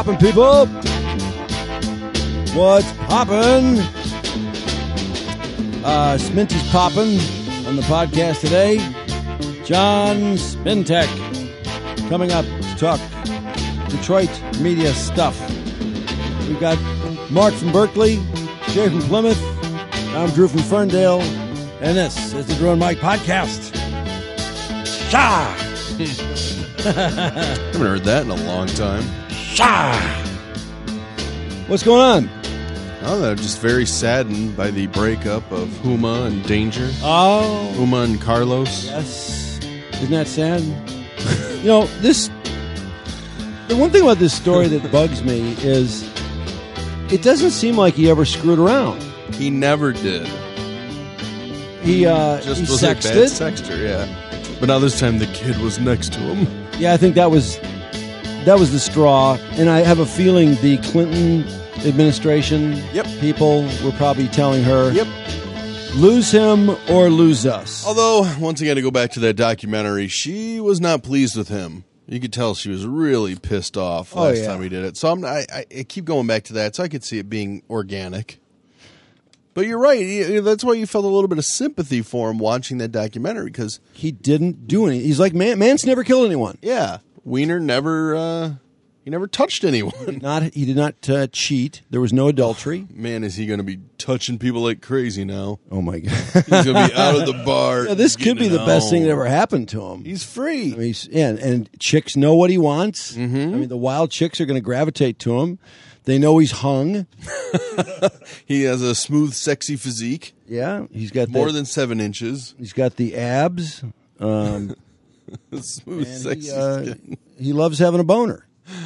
poppin', people? What's poppin'? Sminty's poppin' on the podcast today. John Spintek coming up to talk Detroit media stuff. We've got Mark from Berkeley, Jay from Plymouth, I'm Drew from Ferndale, and this is the Drew and Mike podcast. Shah! I haven't heard that in a long time. Shah! What's going on? Oh, I'm just very saddened by the breakup of Huma and Danger. Oh. Huma and Carlos. Yes. Isn't that sad? You know, the one thing about this story that bugs me is it doesn't seem like he ever screwed around. He never did. He Just was sexted. a bad sexter, yeah. But now this time the kid was next to him. Yeah, I think that was the straw, and I have a feeling the Clinton administration people were probably telling her, lose him or lose us. Although, once again, to go back to that documentary, she was not pleased with him. You could tell she was really pissed off last time he did it. So I keep going back to that, so I could see it being organic. But you're right. That's why you felt a little bit of sympathy for him watching that documentary, because he didn't do anything. He's like, man's never killed anyone. Yeah, Wiener never touched anyone. He did not cheat. There was no adultery. Man, is he going to be touching people like crazy now? Oh my God, he's going to be out of the bar. Yeah, this could be the best thing that ever happened to him. He's free. I mean, and chicks know what he wants. Mm-hmm. I mean, the wild chicks are going to gravitate to him. They know he's hung. He has a smooth, sexy physique. Yeah, he's got more than 7 inches. He's got the abs. Smooth, sexy skin. He loves having a boner.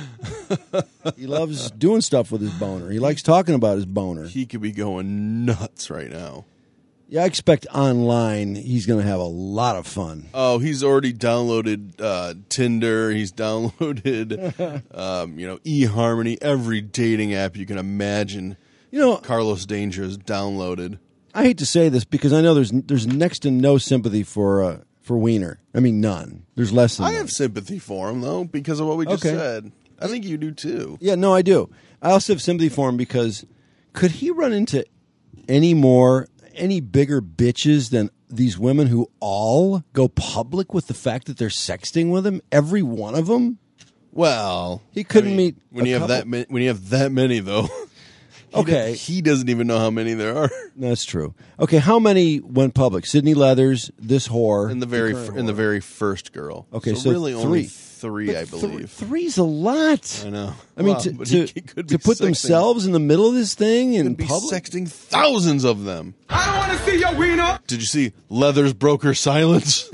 He loves doing stuff with his boner. He likes talking about his boner. He could be going nuts right now. Yeah, I expect online he's going to have a lot of fun. Oh, he's already downloaded Tinder. He's downloaded, eHarmony, every dating app you can imagine. You know, Carlos Danger is downloaded. I hate to say this because I know there's next to no sympathy for Wiener. I mean, none. There's less than I have sympathy for him, though, because of what we just said. I think you do, too. Yeah, no, I do. I also have sympathy for him because could he run into any bigger bitches than these women who all go public with the fact that they're sexting with him? Every one of them? Well, he couldn't meet when you have that many, though. Okay, he doesn't even know how many there are. That's true. Okay, how many went public? Sydney Leathers, this whore, and the very first girl. Okay, so really three. Only 3, but I believe. Three's a lot. I know. I mean, to put themselves in the middle of this thing in public, sexting thousands of them. I don't want to see your wiener. Did you see Leathers broke her silence?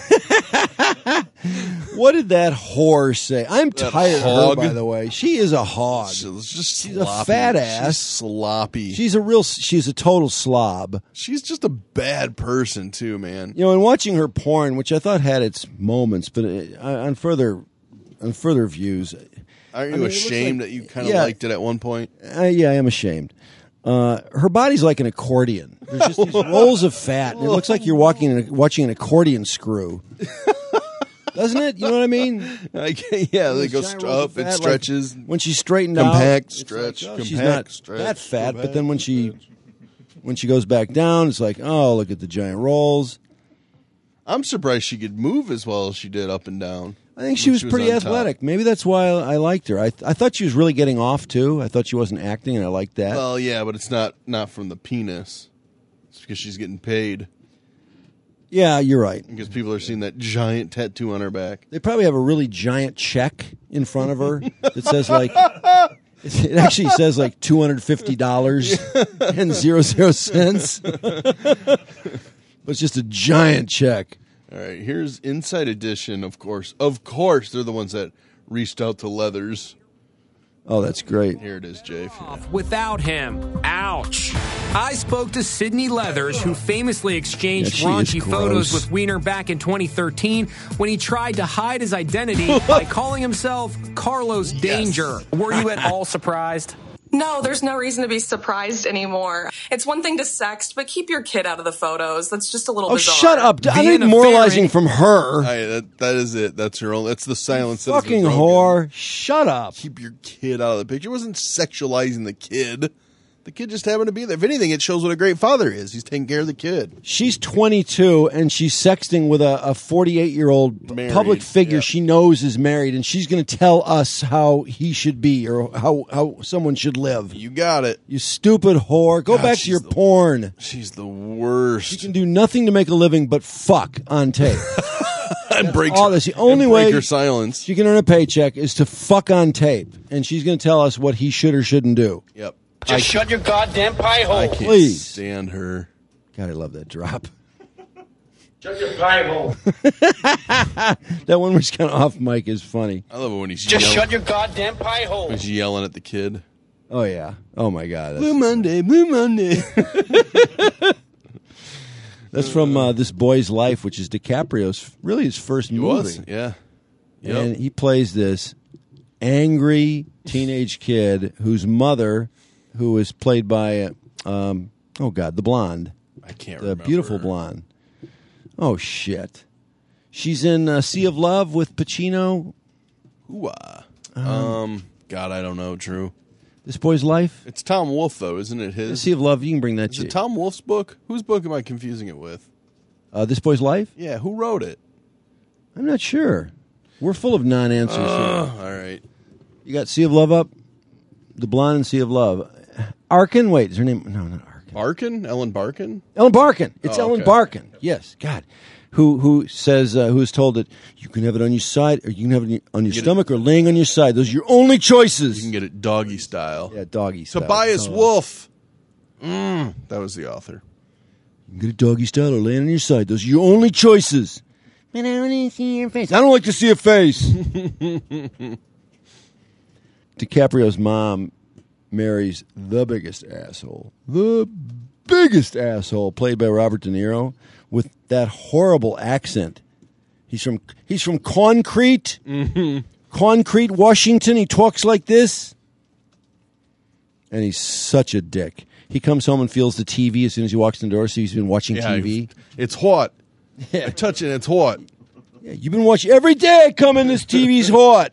What did that whore say? I'm tired of her, by the way. She is a hog. She's a fat ass. She's sloppy. She's a total slob. She's just a bad person, too, man. You know, and watching her porn, which I thought had its moments, but on further views. Aren't you ashamed that you kind of liked it at one point? Yeah, I am ashamed. Her body's like an accordion. There's just these rolls of fat, and it looks like you're watching an accordion screw. Doesn't it? You know what I mean? Yeah, they go up, it stretches. Like when she's straightened compact, out, stretch, like, compact, she's not stretch, that fat, compact, but then when she goes back down, it's like, oh, look at the giant rolls. I'm surprised she could move as well as she did up and down. I think she was pretty athletic. Maybe that's why I liked her. I thought she was really getting off, too. I thought she wasn't acting, and I liked that. Well, yeah, but it's not from the penis. It's because she's getting paid. Yeah, you're right. Because people are seeing that giant tattoo on her back. They probably have a really giant check in front of her that says, like, it actually says, like, $250 and 00 cents. But it's just a giant check. All right, here's Inside Edition, of course. Of course, they're the ones that reached out to Leathers. Oh, that's great. Here it is, Jay. Without him. Ouch. I spoke to Sydney Leathers, who famously exchanged raunchy photos with Wiener back in 2013 when he tried to hide his identity by calling himself Carlos Danger. Were you at all surprised? No, there's no reason to be surprised anymore. It's one thing to sext, but keep your kid out of the photos. That's just a little bizarre. Shut up. I need moralizing from her. That is it. That's her own. That's the silence. Fucking whore. Shut up. Keep your kid out of the picture. It wasn't sexualizing the kid. The kid just happened to be there. If anything, it shows what a great father is. He's taking care of the kid. She's 22, and she's sexting with a 48-year-old public figure she knows is married, and she's going to tell us how he should be or how someone should live. You got it. You stupid whore. Go back to your porn. She's the worst. She can do nothing to make a living but fuck on tape. And break that's the only way her silence. She can earn a paycheck is to fuck on tape, and she's going to tell us what he should or shouldn't do. Yep. Just shut your goddamn pie hole. I can't Please. stand her. God, I love that drop. Shut your pie hole. That one was kind of off mic is funny. I love it when he's just shut your goddamn pie hole. He's yelling at the kid. Oh, yeah. Oh, my God. Blue Monday, Blue Monday. That's from This Boy's Life, which is DiCaprio's, really his first movie. Yeah. Yep. And he plays this angry teenage kid whose mother, who is played by, the blonde. I can't remember. The remember. beautiful blonde. Oh, shit. She's in Sea of Love with Pacino. Ooh-ah. God, I don't know, Drew. This Boy's Life? It's Tom Wolfe, though, isn't it his? Sea of Love, you can bring that Is to it Tom Wolfe's book? Whose book am I confusing it with? This Boy's Life? Yeah, who wrote it? I'm not sure. We're full of non-answers here. All right. You got Sea of Love up? The blonde in Sea of Love. Arkin? Wait, is her name? No, not Arkin. Barkin? Ellen Barkin? Ellen Barkin. It's Ellen okay. Barkin. Yes, God. Who says, who is told that you can have it on your side, or you can have it on your stomach, or laying on your side. Those are your only choices. You can get it doggy style. Yeah, doggy style. Tobias Wolff. That was the author. You can get it doggy style or laying on your side. Those are your only choices. But I want to see your face. I don't like to see a face. DiCaprio's mom marries the biggest asshole. The biggest asshole, played by Robert De Niro, with that horrible accent. He's from Concrete. Mm-hmm. Concrete, Washington. He talks like this. And he's such a dick. He comes home and feels the TV as soon as he walks in the door, so he's been watching TV. It's hot. Yeah. I touch it, it's hot. Yeah, you've been watching every day I come in, this TV's hot.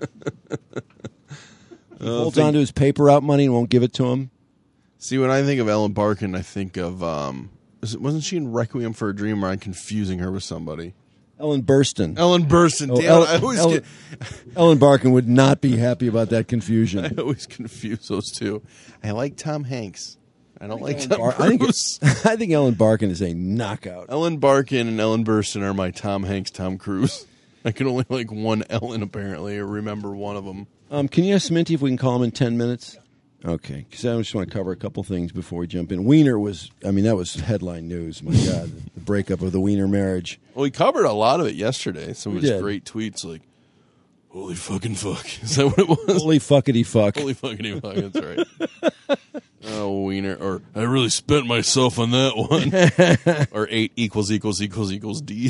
He holds on to his paper out money and won't give it to him. See, when I think of Ellen Barkin, I think of, wasn't she in Requiem for a Dream, or I'm confusing her with somebody? Ellen Burstyn. Ellen Burstyn. Ellen Barkin would not be happy about that confusion. I always confuse those two. I like Tom Hanks. I don't like Tom Cruise. I think Ellen Barkin is a knockout. Ellen Barkin and Ellen Burstyn are my Tom Hanks, Tom Cruise. I can only like one Ellen, apparently, or remember one of them. Can you ask Sminty if we can call him in 10 minutes? Okay, because I just want to cover a couple things before we jump in. Wiener that was headline news. My God, the breakup of the Wiener marriage. Well, we covered a lot of it yesterday. Some of his great tweets like, holy fucking fuck. Is that what it was? Holy fuckity fuck. Holy fuckity fuck, that's right. Oh, Wiener. Or, I really spent myself on that one. Or 8 = D.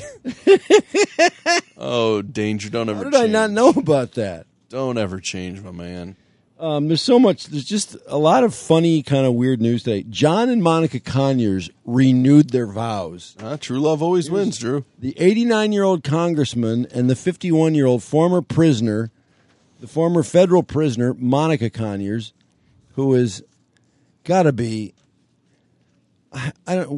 Oh, danger. Don't ever change. How did I not know about that? Don't ever change, my man. There's just a lot of funny, kind of weird news today. John and Monica Conyers renewed their vows. True love always wins, Drew. The 89-year-old congressman and the 51-year-old former prisoner, the former federal prisoner, Monica Conyers, who is got to be I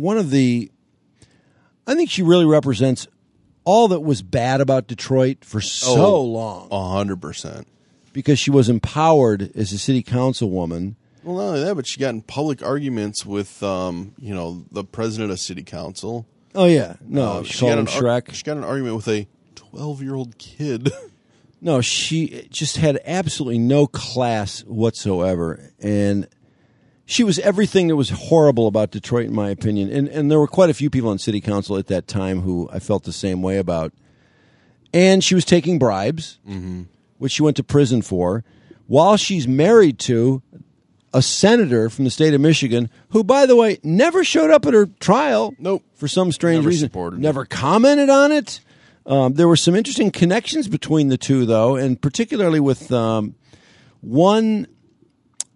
think she really represents all that was bad about Detroit for so long. 100%. Because she was empowered as a city councilwoman. Well, not only that, but she got in public arguments with, the president of city council. Oh, yeah. No, she called him Shrek. She got in an argument with a 12-year-old kid. No, she just had absolutely no class whatsoever. And she was everything that was horrible about Detroit, in my opinion. And there were quite a few people on city council at that time who I felt the same way about. And she was taking bribes. Mm-hmm. Which she went to prison for, while she's married to a senator from the state of Michigan, who, by the way, never showed up at her trial. Nope. For some strange reason. Never commented on it. There were some interesting connections between the two, though, and particularly with one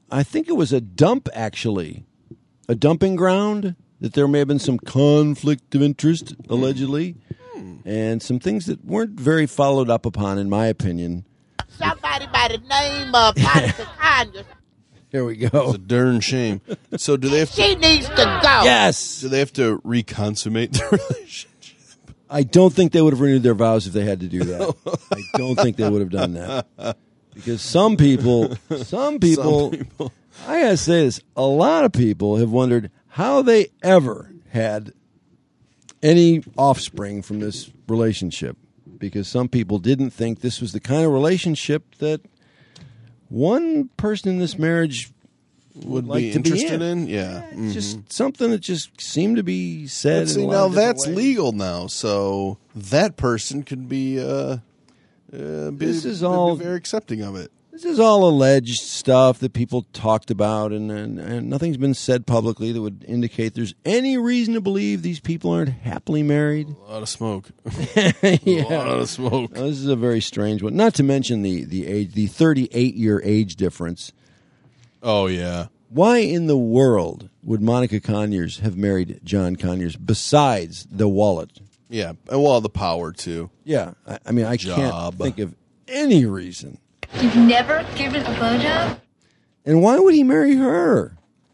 I think it was a dump, actually. A dumping ground, that there may have been some conflict of interest, allegedly, and some things that weren't very followed up upon, in my opinion. Somebody by the name of Monica Conyers. Here we go. It's a darn shame. So do they have She needs to go. Yes! do they have to reconsummate the relationship? I don't think they would have renewed their vows if they had to do that. I don't think they would have done that. Because some people, I gotta say this, a lot of people have wondered how they ever had any offspring from this relationship. Because some people didn't think this was the kind of relationship that one person in this marriage would like be to interested be in. Yeah. It's just something that just seemed to be said. See, in a lot now of different that's ways. legal now, so that person could be This is be all- very accepting of it. This is all alleged stuff that people talked about, and nothing's been said publicly that would indicate there's any reason to believe these people aren't happily married. A lot of smoke. Yeah. A lot of smoke. Now, this is a very strange one. Not to mention the age, the 38-year age difference. Oh yeah. Why in the world would Monica Conyers have married John Conyers besides the wallet? Yeah. Well, the power too. Yeah, I mean, I Job. can't think of any reason. You've never given a blowjob? And why would he marry her?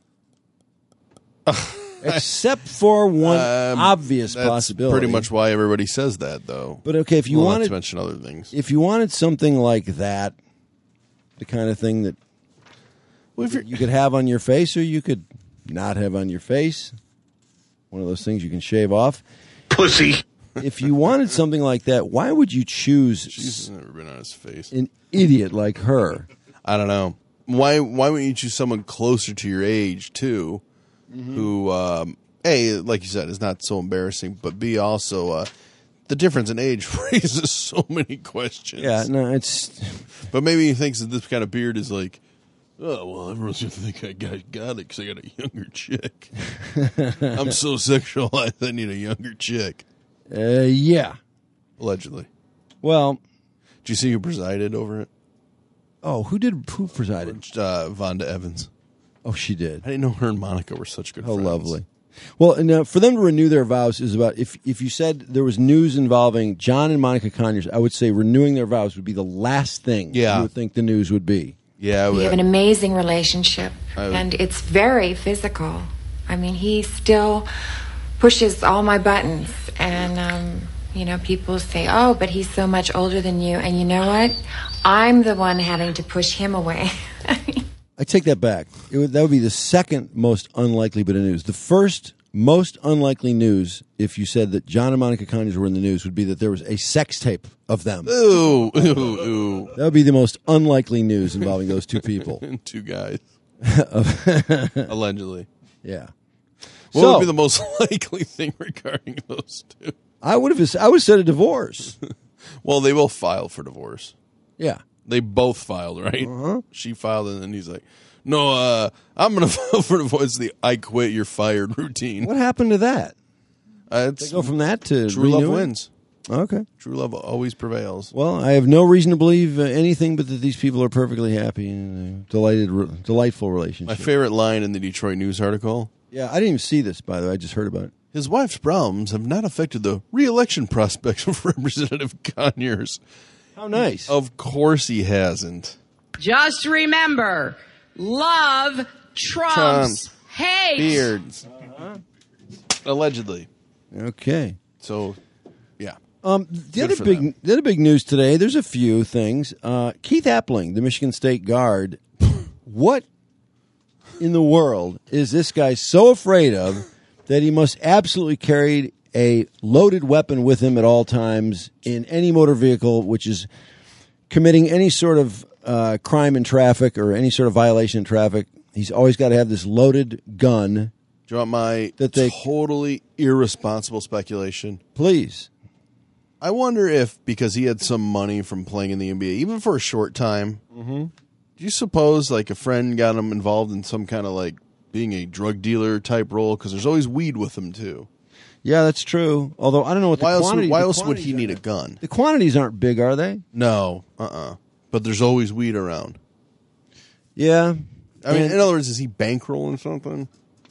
Except for one obvious That's possibility. pretty much why everybody says that, though. But okay, if you Well, not wanted to mention other things. if you wanted something like that, the kind of thing that Well, if you're, you could have on your face or you could not have on your face, one of those things you can shave off. Pussy. If you wanted something like that, why would you choose Jesus, never been on his face. an idiot like her? I don't know. Why wouldn't you choose someone closer to your age too, who A, like you said, is not so embarrassing, but B, also the difference in age raises so many questions. Yeah, no, it's But maybe he thinks that this kind of beard is like, oh, well, everyone's going to think I got it because I got a younger chick. I'm so sexualized, I need a younger chick. yeah. Allegedly. Well, Did you see who presided over it? who presided? Vonda Evans. Oh, she did. I didn't know her and Monica were such good How friends. lovely. Well, and for them to renew their vows is about, if you said there was news involving John and Monica Conyers, I would say renewing their vows would be the last thing Yeah. you would think the news would be. Yeah, We have an amazing relationship, I would- and it's very physical. I mean, he still pushes all my buttons, and people say, "Oh, but he's so much older than you," and you know what? I'm the one having to push him away. I take that back. That would be the second most unlikely bit of news. The first most unlikely news, if you said that John and Monica Conyers were in the news, would be that there was a sex tape of them. Ooh, ooh, ooh. That would be the most unlikely news involving those two people. Two guys. Allegedly. Yeah. What would be the most likely thing regarding those two? I would have said a divorce. Well, they both filed for divorce. Yeah. They both filed, right? She filed, and then he's like, no, I'm going to file for divorce. It's the I quit, you're fired routine. What happened to that? It's, They go from that to true love renewing? wins. Okay. True love always prevails. Well, I have no reason to believe anything but that these people are perfectly happy and delightful My relationship. favorite line in the Detroit News article, Yeah, I didn't even see this, by the way. I just heard about it. his wife's problems have not affected the re-election prospects of Representative Conyers. How nice. Of course he hasn't. Just remember, love trumps hate. Beards. Allegedly. Okay. So, yeah. The other big news today, there's a few things. Keith Epling, the Michigan State Guard, what in the world is this guy so afraid of that he must absolutely carry a loaded weapon with him at all times in any motor vehicle which is committing any sort of crime in traffic or any sort of violation in traffic? He's always got to have this loaded gun. Do you want my totally irresponsible speculation? Please. I wonder if, because he had some money from playing in the NBA, even for a short time, do you suppose like a friend got him involved in some kind of like being a drug dealer type role? Because there's always weed with him too. Yeah, that's true. Although I don't know what the quantity. Why else would he need a gun? The quantities aren't big, are they? No, But there's always weed around. Yeah. I mean, in other words, is he bankrolling something?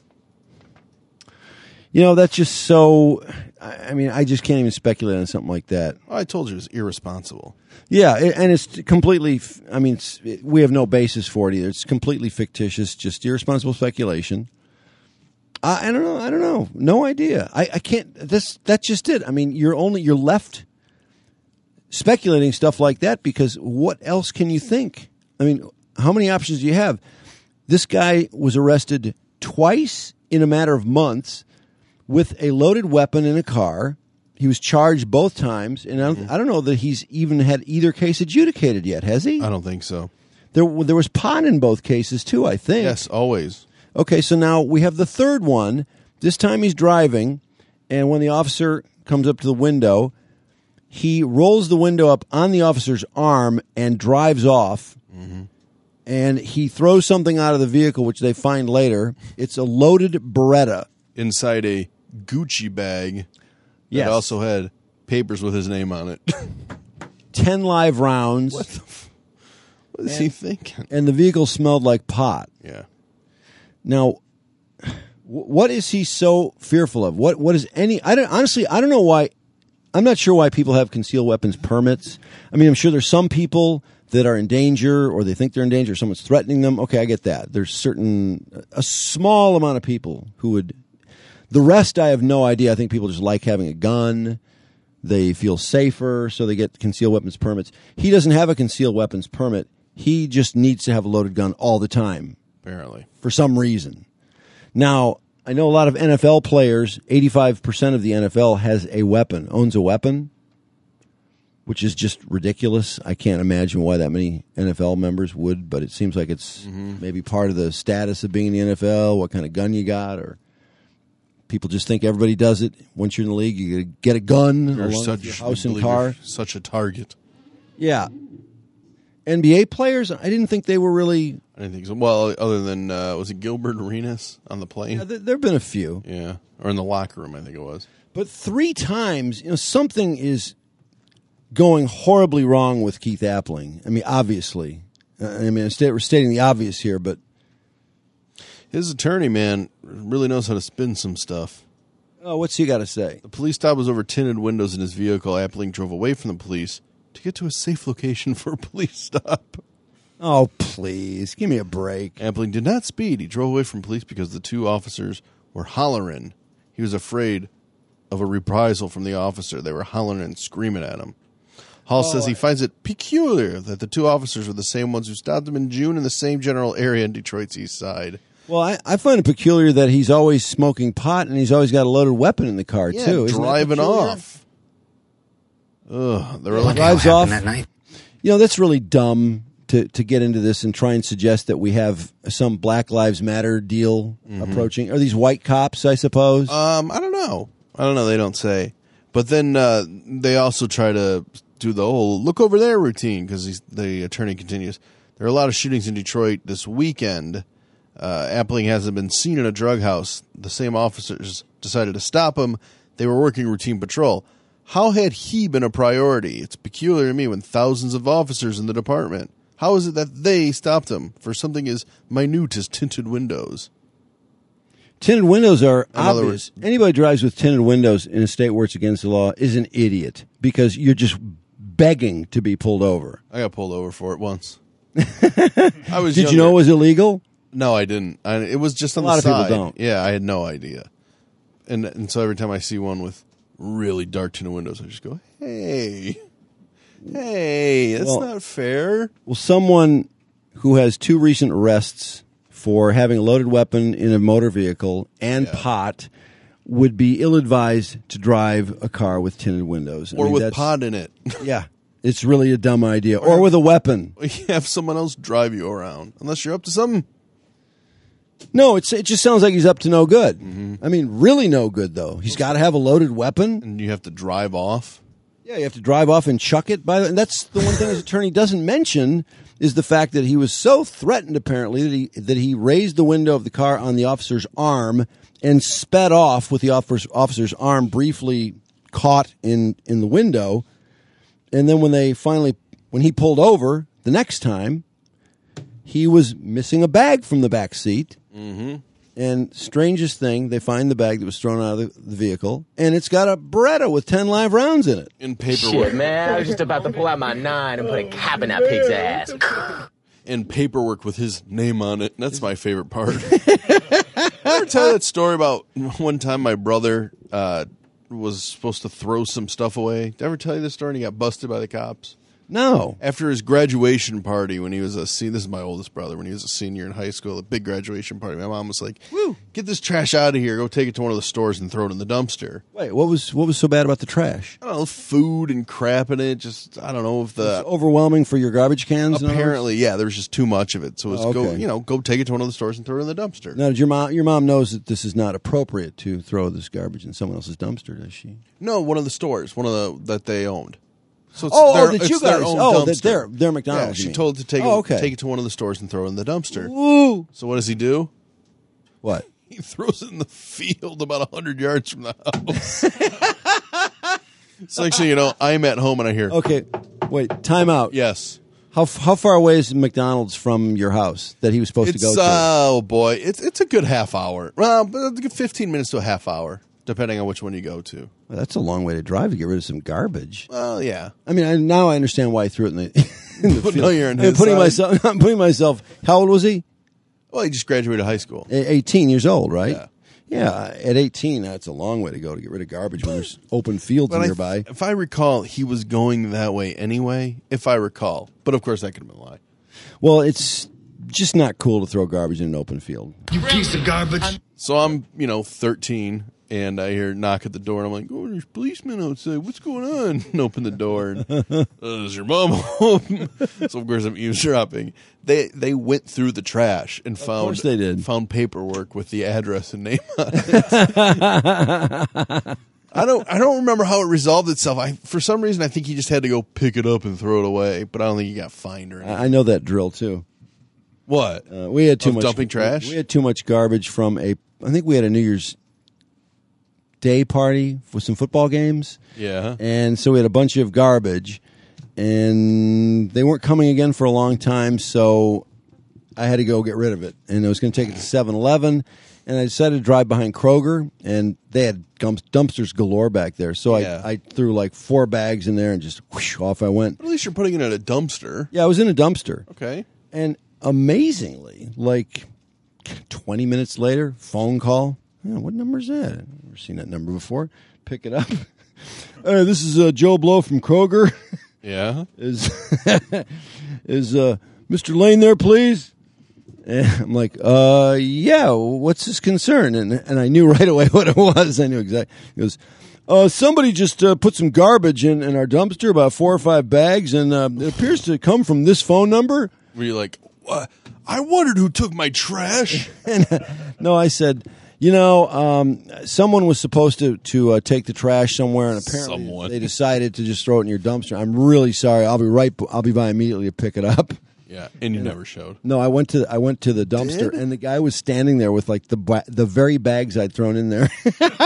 That's just so. I mean, I just can't even speculate on something like that. Well, I told you it was irresponsible. Yeah, and it's completely. I mean, we have no basis for it either. It's completely fictitious, just irresponsible speculation. I don't know. No idea. I can't. That's just it. I mean, you're left speculating stuff like that because what else can you think? I mean, how many options do you have? This guy was arrested twice in a matter of months with a loaded weapon in a car. He was charged both times, and I don't know that he's even had either case adjudicated yet, has he? I don't think so. There was pot in both cases, too, I think. Yes, always. Okay, so now we have the third one. This time he's driving, and when the officer comes up to the window, he rolls the window up on the officer's arm and drives off. Mm-hmm. And he throws something out of the vehicle, which they find later. It's a loaded Beretta. Inside a Gucci bag that also had papers with his name on it. 10 live rounds. What is he thinking? And the vehicle smelled like pot. Yeah. Now, what is he so fearful of? What is any? I don't know why. I'm not sure why people have concealed weapons permits. I mean, I'm sure there's some people that are in danger, or they think they're in danger, or someone's threatening them. Okay, I get that. There's a small amount of people who would. The rest, I have no idea. I think people just like having a gun. They feel safer, so they get concealed weapons permits. He doesn't have a concealed weapons permit. He just needs to have a loaded gun all the time. Apparently. For some reason. Now, I know a lot of NFL players, 85% of the NFL owns a weapon, which is just ridiculous. I can't imagine why that many NFL members would, but it seems like it's maybe part of the status of being in the NFL, what kind of gun you got, or people just think everybody does it. Once you're in the league, you get a gun along with your house and car. Such a target. Yeah. NBA players, I didn't think they were really... I didn't think so. Well, other than, was it Gilbert Arenas on the plane? Yeah, there have been a few. Yeah. Or in the locker room, I think it was. But 3 times, something is going horribly wrong with Keith Appling. I mean, obviously. We're stating the obvious here, but... His attorney, man, really knows how to spin some stuff. Oh, what's he got to say? The police stop was over tinted windows in his vehicle. Appling drove away from the police to get to a safe location for a police stop. Oh, please. Give me a break. Appling did not speed. He drove away from police because the 2 officers were hollering. He was afraid of a reprisal from the officer. They were hollering and screaming at him. Hall says he finds it peculiar that the 2 officers were the same ones who stopped him in June in the same general area in Detroit's East Side. Well, I find it peculiar that he's always smoking pot and he's always got a loaded weapon in the car, too. Isn't driving off. Ugh, drives off that night. That's really dumb to get into this and try and suggest that we have some Black Lives Matter deal approaching. Are these white cops, I suppose? I don't know. They don't say. But then they also try to do the whole look over there routine because the attorney continues. There are a lot of shootings in Detroit this weekend. Appling hasn't been seen in a drug house. The same officers decided to stop him. They were working routine patrol. How had he been a priority? It's peculiar to me when thousands of officers in the department. How is it that they stopped him for something as minute as tinted windows? Tinted windows are obvious. Anybody who drives with tinted windows in a state where it's against the law is an idiot because you're just begging to be pulled over. I got pulled over for it once. Did you know it was illegal? No, I didn't. It was just on the side. A lot of people don't. Yeah, I had no idea. And so every time I see one with really dark tinted windows, I just go, hey, that's not fair. Well, someone who has 2 recent arrests for having a loaded weapon in a motor vehicle and pot would be ill-advised to drive a car with tinted windows. Or with pot in it. Yeah. It's really a dumb idea. Or with a weapon. You have someone else drive you around, unless you're up to something. No, it just sounds like he's up to no good. Mm-hmm. I mean, really no good, though. He's got to have a loaded weapon. And you have to drive off? Yeah, you have to drive off and chuck it. And that's the one thing his attorney doesn't mention is the fact that he was so threatened, apparently, that he raised the window of the car on the officer's arm and sped off with the officer's arm briefly caught in the window. And then when he pulled over the next time, he was missing a bag from the back seat. Mm-hmm. And strangest thing, they find the bag that was thrown out of the vehicle, and it's got a Beretta with 10 live rounds in it. In paperwork. Shit, man, I was just about to pull out my 9 and put a cap in that pig's ass. And paperwork with his name on it. That's my favorite part. I ever tell you that story about one time my brother was supposed to throw some stuff away? Did I ever tell you this story and he got busted by the cops? No. After his graduation party when he was this is my oldest brother, when he was a senior in high school, a big graduation party, my mom was like, "Woo, get this trash out of here, go take it to one of the stores and throw it in the dumpster." Wait, what was so bad about the trash? I don't know, food and crap in it, just, I don't know if It's overwhelming for your garbage cans? Apparently, yeah, there was just too much of it. So it was go take it to one of the stores and throw it in the dumpster. Now, did your mom knows that this is not appropriate to throw this garbage in someone else's dumpster, does she? No, one of the stores, that they owned. So it's that you guys, that they're McDonald's. Yeah, she told to take it to one of the stores and throw it in the dumpster. Woo! So what does he do? What? He throws it in the field about 100 yards from the house. So actually, I'm at home and I hear. Okay, wait, time out. Yes. How far away is McDonald's from your house that he was supposed to go to? Oh boy, it's a good half hour. Well, but 15 minutes to a half hour. Depending on which one you go to. Well, that's a long way to drive to get rid of some garbage. Well, yeah. I mean, now I understand why he threw it in the field. No, you're in his I'm putting myself. How old was he? Well, he just graduated high school. 18 years old, right? Yeah. Yeah, at 18, that's a long way to go to get rid of garbage when there's open fields nearby. If I recall, he was going that way anyway, if I recall. But, of course, that could have been a lie. Well, it's just not cool to throw garbage in an open field. You piece of garbage. So I'm, 13, and I hear a knock at the door, and I'm like, "Oh, there's policemen outside. What's going on?" And open the door, and is your mom home? So, of course, I'm eavesdropping. They went through the trash and found paperwork with the address and name on it. I don't remember how it resolved itself. For some reason, I think he just had to go pick it up and throw it away, but I don't think he got fined or anything. I know that drill, too. What? We had too much dumping trash? We had too much garbage from I think we had a New Year's Day party for some football games. Yeah. And so we had a bunch of garbage, and they weren't coming again for a long time, so I had to go get rid of it. And I was going to take it to 7-Eleven, and I decided to drive behind Kroger, and they had dumpsters galore back there. So I threw like 4 bags in there and just whoosh, off I went. At least you're putting it in a dumpster. Yeah, I was in a dumpster. Okay. And amazingly, like 20 minutes later, phone call. Yeah, what number is that? I've never seen that number before. Pick it up. This is Joe Blow from Kroger. Yeah. Is Mr. Lane there, please? And I'm like, yeah, what's his concern? And I knew right away what it was. I knew exactly. He goes, somebody just put some garbage in our dumpster, about 4 or 5 bags, and it appears to come from this phone number. Were you like, what? I wondered who took my trash. No, I said, someone was supposed to take the trash somewhere, and apparently they decided to just throw it in your dumpster. I'm really sorry. I'll be by immediately to pick it up. Yeah, and you never showed. No, I went to the dumpster, and the guy was standing there with like the very bags I'd thrown in there.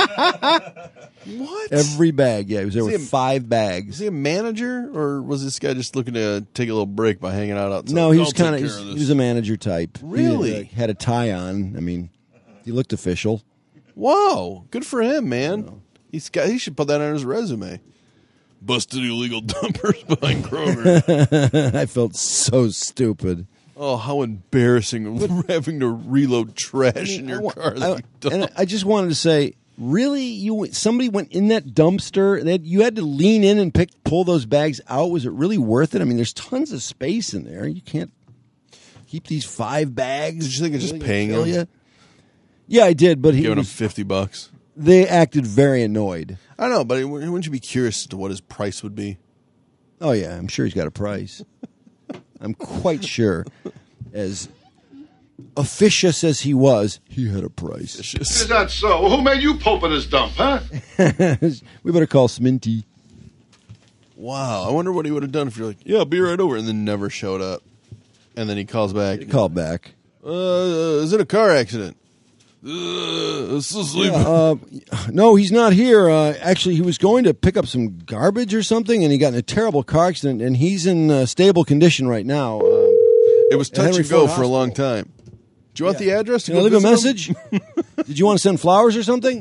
What? Every bag, yeah. He was there with 5 bags. Is he a manager, or was this guy just looking to take a little break by hanging out outside? No, he was he was a manager type. Really? He had a tie on. I mean, he looked official. Wow, good for him, man. He should put that on his resume. Busted illegal dumpers behind Kroger. I felt so stupid. Oh, how embarrassing having to reload trash in your car. And I just wanted to say, really, somebody went in that dumpster. You had to lean in and pull those bags out. Was it really worth it? I mean, there's tons of space in there. You can't keep these 5 bags. Did you think of just paying them? Yeah, I did, but giving him $50. They acted very annoyed. I know, but wouldn't you be curious as to what his price would be? Oh yeah, I'm sure he's got a price. I'm quite sure, as officious as he was, he had a price. Is that so? Who made you pope in this dump, huh? We better call Sminty. Wow, I wonder what he would have done if you're like, yeah, I'll be right over, and then never showed up. And then he calls back. He called back. Is it a car accident? Still sleeping. No, he's not here. Actually, he was going to pick up some garbage or something, and he got in a terrible car accident, and he's in stable condition right now. It was touch Henry and go Ford for a long Hospital. time. Do you want the address to Can I go leave a visit message? them? Did you want to send flowers or something?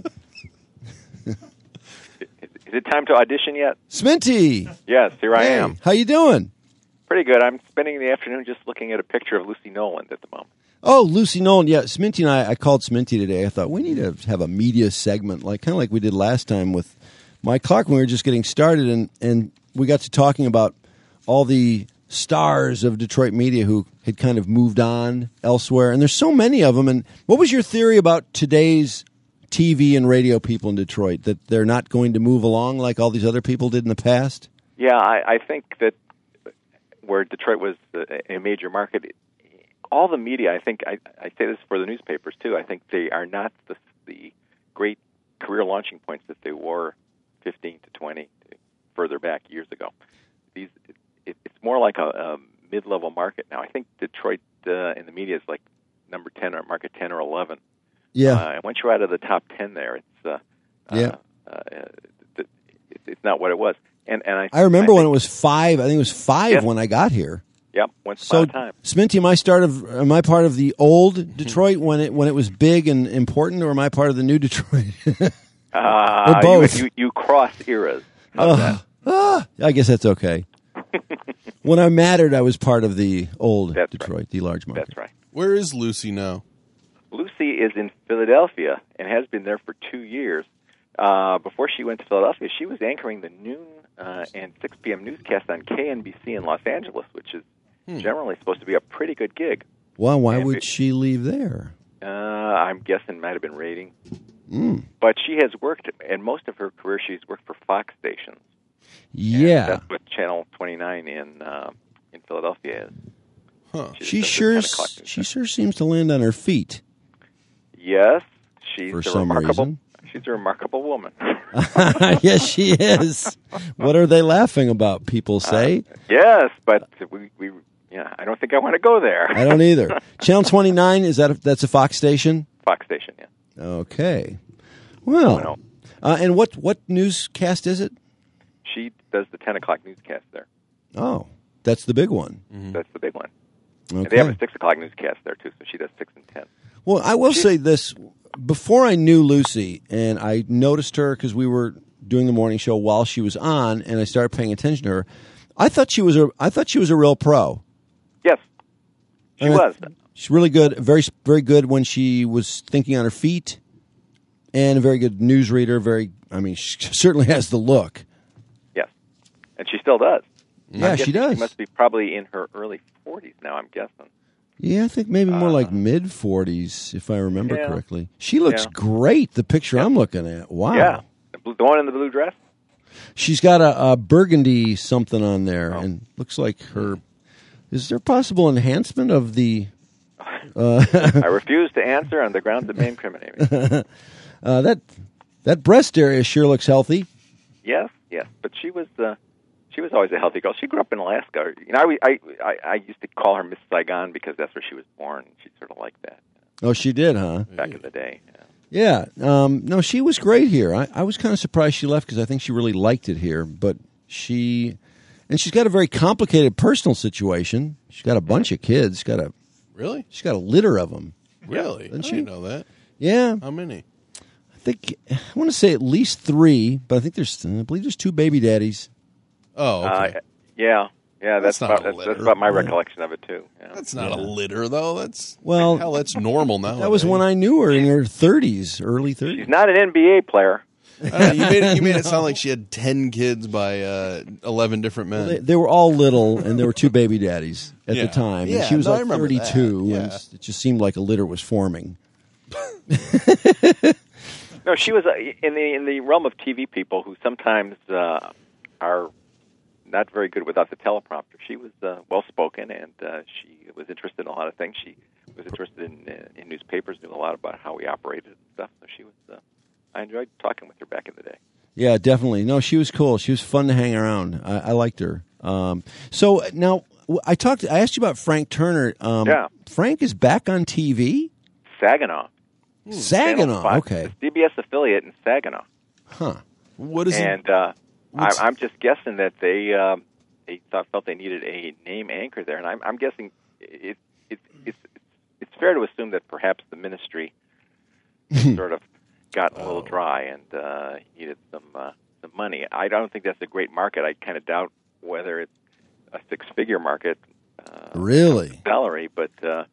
Is it time to audition yet? Sminty. Yes, here I am. How you doing? Pretty good. I'm spending the afternoon just looking at a picture of Lucy Noland at the moment. Oh, Lucy Nolan. Yeah, Sminty and I called Sminty today. I thought we need to have a media segment, kind of like we did last time with Mike Clark when we were just getting started, and we got to talking about all the stars of Detroit media who had kind of moved on elsewhere. And there's so many of them. And what was your theory about today's TV and radio people in Detroit, that they're not going to move along like all these other people did in the past? Yeah, I think that where Detroit was a major market, all the media, I think, I say this for the newspapers too, I think they are not the great career launching points that they were 15 to 20 further back years ago. It's more like a mid-level market now. I think Detroit in the media is like number 10 or market 10 or 11. Yeah. And once you're out of the top 10 there, it's not what it was. And I remember when it was 5. I think it was 5 Yes. when I got here. Yep. Once So, upon a time. Sminty, am I part of the old Detroit when it was big and important, or am I part of the new Detroit? Or both? You cross eras. How's that? I guess that's okay. When I mattered, I was part of the old Detroit, the large market. That's right. Where is Lucy now? Lucy is in Philadelphia and has been there for 2 years. Before she went to Philadelphia, she was anchoring the noon and 6 p.m. newscast on KNBC in Los Angeles, which is generally supposed to be a pretty good gig. Well, why would she leave there? I'm guessing it might have been rating. But she has worked, and most of her career she's worked for Fox stations. Yeah. And that's what Channel 29 in Philadelphia is. Huh. She sure seems to land on her feet. Yes, she's For a some remarkable. reason. She's a remarkable woman. Yes, she is. What are they laughing about? People say. Yes, but we I don't think I want to go there. I don't either. Channel 29 that's a Fox station. Fox station, yeah. Okay. Well, and what newscast is it? She does the 10 o'clock newscast there. Oh, that's the big one. That's the big one. Okay. And they have a 6 o'clock newscast there too, so she does 6 and 10. Well, I will say this. Before I knew Lucy, and I noticed her because we were doing the morning show while she was on, and I started paying attention to her, I thought she was a real pro. Yes, she was. She's really good, very very good when she was thinking on her feet, and a very good newsreader. She certainly has the look. Yes, and she still does. Yeah, she does. She must be probably in her early 40s now, I'm guessing. Yeah, I think maybe more like mid-40s, if I remember Yeah. correctly. She looks great, the picture I'm looking at. Wow. Yeah, the one in the blue dress? She's got a burgundy something on there, and looks like her... Is there possible enhancement of the... I refuse to answer on the grounds that may incriminate me. That breast area sure looks healthy. Yes, but she was always a healthy girl. She grew up in Alaska. You know, I used to call her Miss Saigon because that's where she was born. She sort of liked that. Oh, she did, huh? Back in the day. Yeah. No, she was great here. I was kind of surprised she left because I think she really liked it here. But she's got a very complicated personal situation. She's got a bunch of kids. Really? She's got a litter of them. Really? Doesn't I she? didn't know that. Yeah. How many? I want to say at least 3, but I believe there's 2 baby daddies. Oh, okay. Yeah, that's not a litter. that's about my recollection of it too. Yeah. That's not a litter, though. That's normal now. That was when I knew her in her 30s, early 30s. She's not an NBA player. You made it sound like she had 10 kids by 11 different men. Well, they were all little, and there were 2 baby daddies at the time. Yeah, and she was I like remember 32, that. and it just seemed like a litter was forming. No, she was in the realm of TV people who sometimes are not very good without the teleprompter. She was well-spoken, and she was interested in a lot of things. She was interested in newspapers, knew a lot about how we operated and stuff. So she was. I enjoyed talking with her back in the day. Yeah, definitely. No, she was cool. She was fun to hang around. I liked her. So now I asked you about Frank Turner. Yeah. Frank is back on TV? Saginaw. Saginaw, okay. The CBS affiliate in Saginaw. Huh. What is it? And I'm just guessing that they felt they needed a name anchor there, and I'm guessing it's fair to assume that perhaps the ministry sort of got a little dry and needed some money. I don't think that's a great market. I kind of doubt whether it's a six-figure market. Really? Salary, but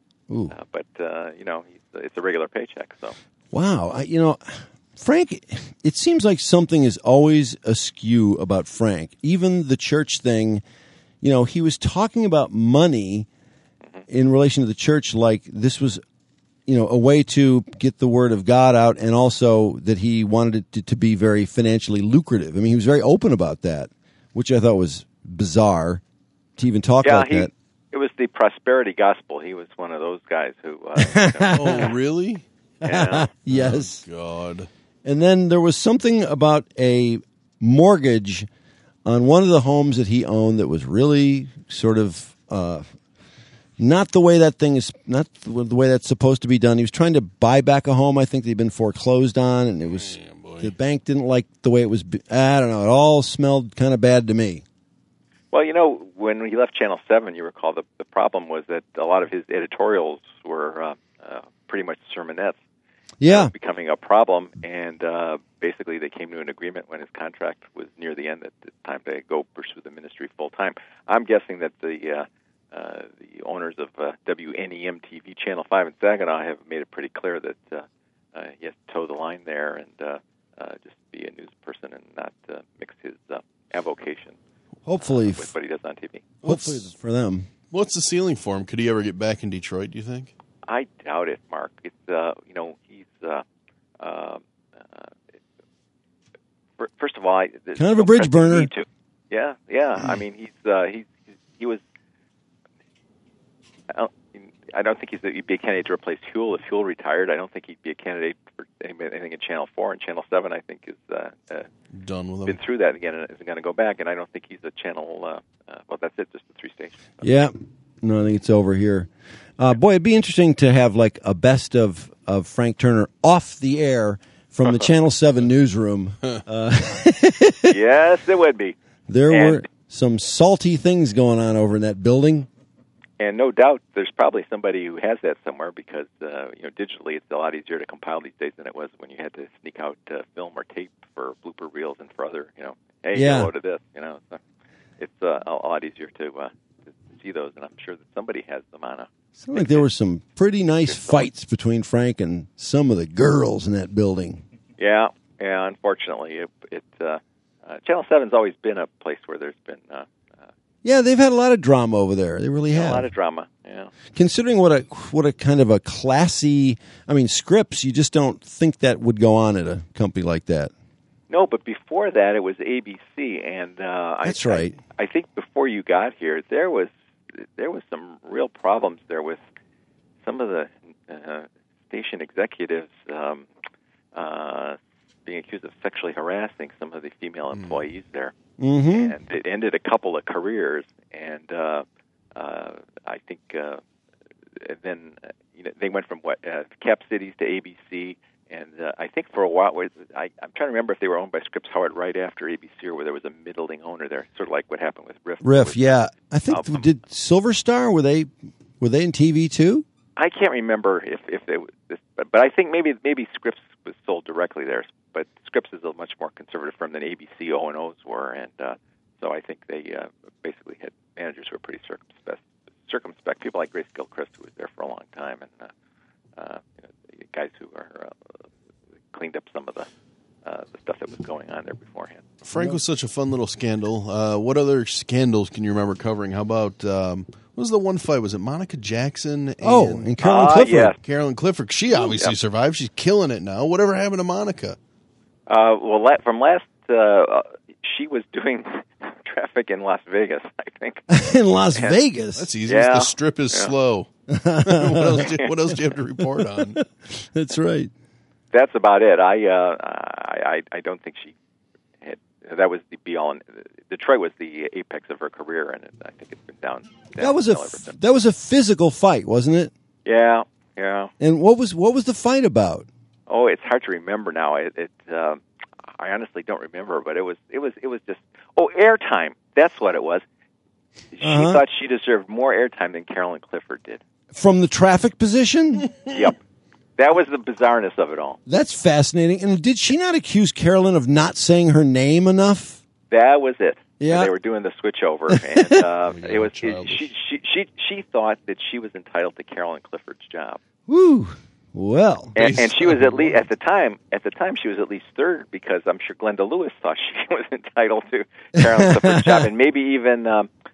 it's a regular paycheck. So. Wow, Frank, it seems like something is always askew about Frank. Even the church thing, he was talking about money in relation to the church like this was, a way to get the word of God out, and also that he wanted it to be very financially lucrative. I mean, he was very open about that, which I thought was bizarre to even talk like that. It was the prosperity gospel. He was one of those guys who... Oh, really? Yeah. Yes. Oh, God. And then there was something about a mortgage on one of the homes that he owned that was really sort of not the way that thing is, not the way that's supposed to be done. He was trying to buy back a home. I think they'd been foreclosed on, and it was the bank didn't like the way it was. I don't know. It all smelled kind of bad to me. Well, when he left Channel 7, you recall the problem was that a lot of his editorials were pretty much sermonettes. Yeah. Becoming a problem, and basically they came to an agreement when his contract was near the end that it's time to go pursue the ministry full time. I'm guessing that the owners of WNEM TV, Channel 5 in Saginaw, have made it pretty clear that he has to toe the line there and just be a news person and not mix his avocation hopefully with what he does on TV. Hopefully for them. What's the ceiling for him? Could he ever get back in Detroit, do you think? I doubt it, Mark. It's he's first of all, kind of a bridge burner. Yeah. I mean, he was. I don't think he'd be a candidate to replace Huell if Huell retired. I don't think he'd be a candidate for anything in Channel 4. And Channel 7, I think, is done with him. Been through that again and isn't going to go back. And I don't think he's a channel. Well, that's it, just the 3 stations. Yeah. No, I think it's over here. Boy, it'd be interesting to have like a best of Frank Turner off the air from the Channel 7 newsroom. Yes, it would be. There were some salty things going on over in that building. And no doubt there's probably somebody who has that somewhere because, digitally it's a lot easier to compile these days than it was when you had to sneak out film or tape for blooper reels and for other, hey, hello to this, So it's a lot easier to see those, and I'm sure that somebody has them on a... Sounds like there were some pretty nice fights between Frank and some of the girls in that building. Yeah, unfortunately. Channel 7's always been a place where there's been... yeah, they've had a lot of drama over there. They really have. A lot of drama, yeah. Considering what a kind of a classy... I mean, Scripps, you just don't think that would go on at a company like that. No, but before that, it was ABC, and that's right. I think before you got here, there was some real problems there with some of the station executives being accused of sexually harassing some of the female employees there. Mm-hmm. And it ended a couple of careers, and I think then they went from Cap Cities to ABC, and I think for a while, I'm trying to remember if they were owned by Scripps Howard right after ABC or where there was a middling owner there, sort of like what happened with Riff. Yeah. I think, did Silver Star, were they in TV too? I can't remember if they was, but I think maybe Scripps was sold directly there, but Scripps is a much more conservative firm than ABC O&Os were, and so I think they basically had managers who were pretty circumspect. People like Grace Gilchrist, who was there for a long time, and guys who are cleaned up some of the stuff that was going on there beforehand. Frank was such a fun little scandal. What other scandals can you remember covering? How about what was the one fight? Was it Monica Jackson? And Carolyn Clifford. Yes. Carolyn Clifford. She obviously survived. She's killing it now. Whatever happened to Monica? From last, she was doing traffic in Las Vegas, I think. In Las Vegas? That's easy. Yeah. The strip is slow. What else do you have to report on? That's right. That's about it. I don't think she had. That was the be all. And Detroit was the apex of her career, and I think it's been down. That was a physical fight, wasn't it? Yeah. And what was the fight about? Oh, it's hard to remember now. I honestly don't remember, but it was just airtime. That's what it was. She thought she deserved more airtime than Carolyn Clifford did. From the traffic position? Yep. That was the bizarreness of it all. That's fascinating. And did she not accuse Carolyn of not saying her name enough? That was it. Yeah. And they were doing the switchover, and it was she thought that she was entitled to Carolyn Clifford's job. Woo. Well, and she was at least at the time she was at least third, because I'm sure Glenda Lewis thought she was entitled to Carolyn Clifford's job, and maybe even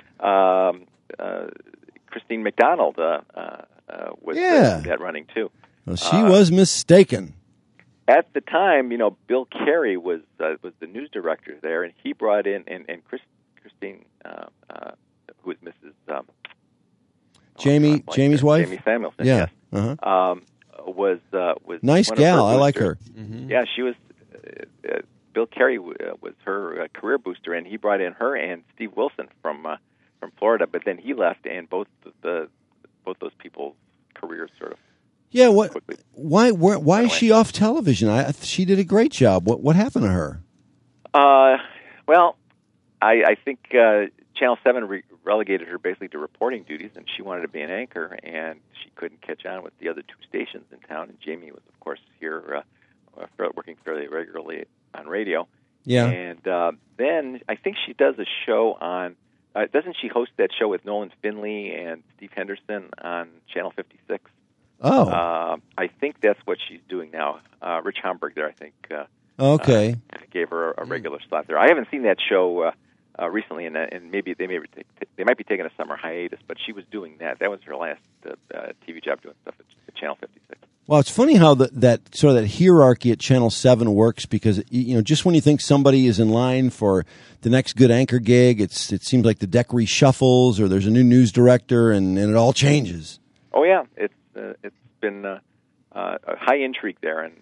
Christine McDonald was in that running too. Well, she was mistaken. At the time, Bill Carey was the news director there, and he brought in and Christine, who was Mrs. Jamie's wife, Jamie Samuelson. Yeah, yes. Was nice gal. I like her. Mm-hmm. Yeah, she was. Bill Carey was her career booster, and he brought in her and Steve Wilson from Florida. But then he left, and both those people's careers sort of. Yeah, what? Why is she off television? She did a great job. What happened to her? Well, I think Channel 7 relegated her basically to reporting duties, and she wanted to be an anchor, and she couldn't catch on with the other two stations in town. And Jamie was, of course, here working fairly regularly on radio. Yeah. And then I think she does a show on. Doesn't she host that show with Nolan Finley and Steve Henderson on Channel 56? Oh. I think that's what she's doing now. Rich Homburg there, I think. Okay. Gave her a regular slot there. I haven't seen that show recently, and maybe they might be taking a summer hiatus. But she was doing that. That was her last TV job, doing stuff at Channel 56. Well, it's funny how that sort of that hierarchy at Channel 7 works, because just when you think somebody is in line for the next good anchor gig, it seems like the deck reshuffles, or there's a new news director, and it all changes. Oh yeah, it's been a high intrigue there, and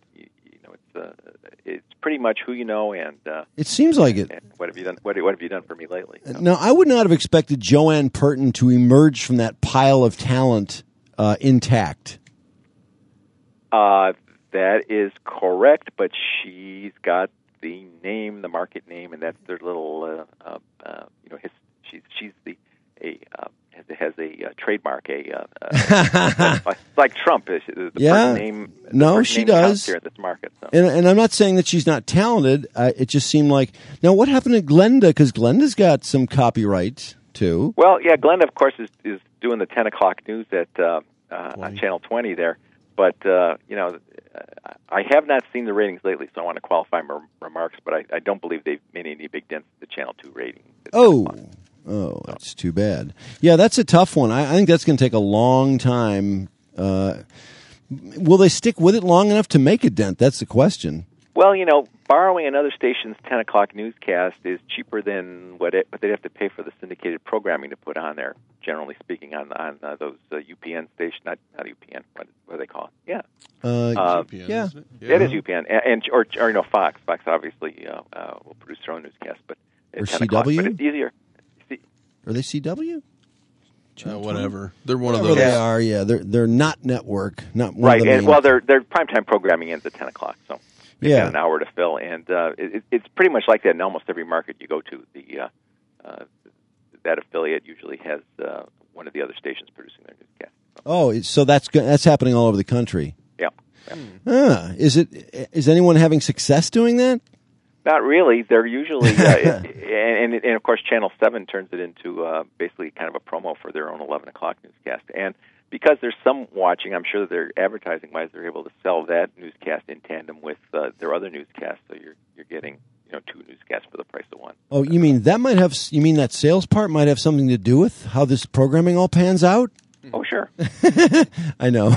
it's pretty much who you know, and it seems like it. What have you done? What have you done for me lately? Now, I would not have expected Joanne Purton to emerge from that pile of talent intact. That is correct, but she's got the name, the market name, and that's their little. She's has a trademark, like Trump. Yeah, name, no, she does here in this market. So. And I'm not saying that she's not talented. It just seemed like, now what happened to Glenda? Because Glenda's got some copyright too. Well, yeah, Glenda, of course, is doing the 10 o'clock news at on Channel 20 there. But I have not seen the ratings lately, so I want to qualify my remarks. But I don't believe they've made any big dents in the Channel 2 rating. Oh, that's too bad. Yeah, that's a tough one. I think that's going to take a long time. Will they stick with it long enough to make a dent? That's the question. Well, borrowing another station's 10 o'clock newscast is cheaper than what they'd have to pay for the syndicated programming to put on there, generally speaking, on those UPN stations. Not UPN, what do they call it? Yeah. UPN, yeah. Isn't it? Yeah. It is UPN. Or Fox. Fox obviously will produce their own newscast, but or 10 o'clock, CW? but it's easier. Are they CW? Whatever. They're one of Whatever those. they are, yeah. They're not network. Not one right. Of the And, well, their primetime programming ends at 10 o'clock, so they've got an hour to fill. And it's pretty much like that in almost every market you go to. That affiliate usually has one of the other stations producing their newscast. So. Oh, so that's happening all over the country. Yeah. Is anyone having success doing that? Not really. They're usually, and of course, Channel 7 turns it into basically kind of a promo for their own 11 o'clock newscast. And because there's some watching, I'm sure they're advertising-wise, they're able to sell that newscast in tandem with their other newscasts. So you're getting two newscasts for the price of one. Oh, you mean that sales part might have something to do with how this programming all pans out? Oh, sure. I know.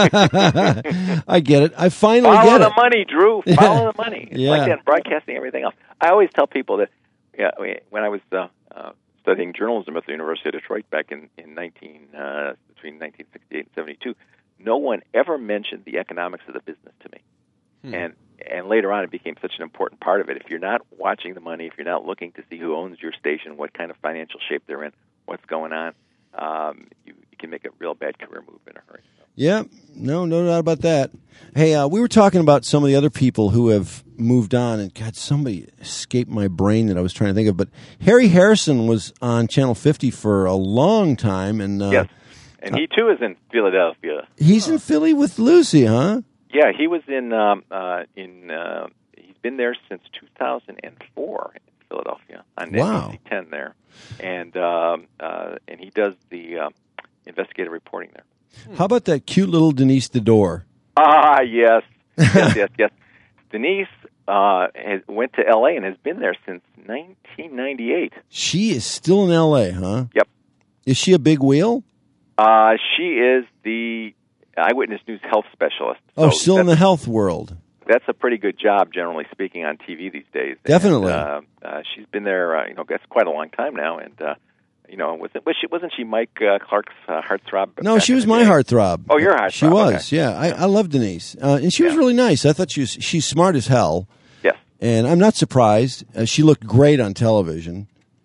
I get it. I finally Follow get it. the money, Drew. Follow the money. It's Yeah. like that in broadcasting, everything else. I always tell people that when I was studying journalism at the University of Detroit back in between 1968 and 72, no one ever mentioned the economics of the business to me. And later on, it became such an important part of it. If you're not watching the money, if you're not looking to see who owns your station, what kind of financial shape they're in, what's going on, you can make a real bad career move in a hurry. So. Yeah, no doubt about that. Hey, we were talking about some of the other people who have moved on, and God, somebody escaped my brain that I was trying to think of. But Harry Harrison was on Channel 50 for a long time, and yes, and he too is in Philadelphia. He's in Philly with Lucy, huh? Yeah, he was in he's been there since 2004 in Philadelphia on NBC 10 there, and he does the investigative reporting there. How about that cute little Denise Dodor? Ah, yes. Yes. Denise went to L.A. and has been there since 1998. She is still in L.A., huh? Yep. Is she a big wheel? She is the Eyewitness News health specialist. So still in the health world. That's a pretty good job, generally speaking, on TV these days. Definitely. And, she's been there, that's quite a long time now, and wasn't she Mike Clark's heartthrob? No, she was my heartthrob. Oh, your heartthrob. She was, yeah. I love Denise. And she was really nice. I thought she's smart as hell. Yes. And I'm not surprised. She looked great on television.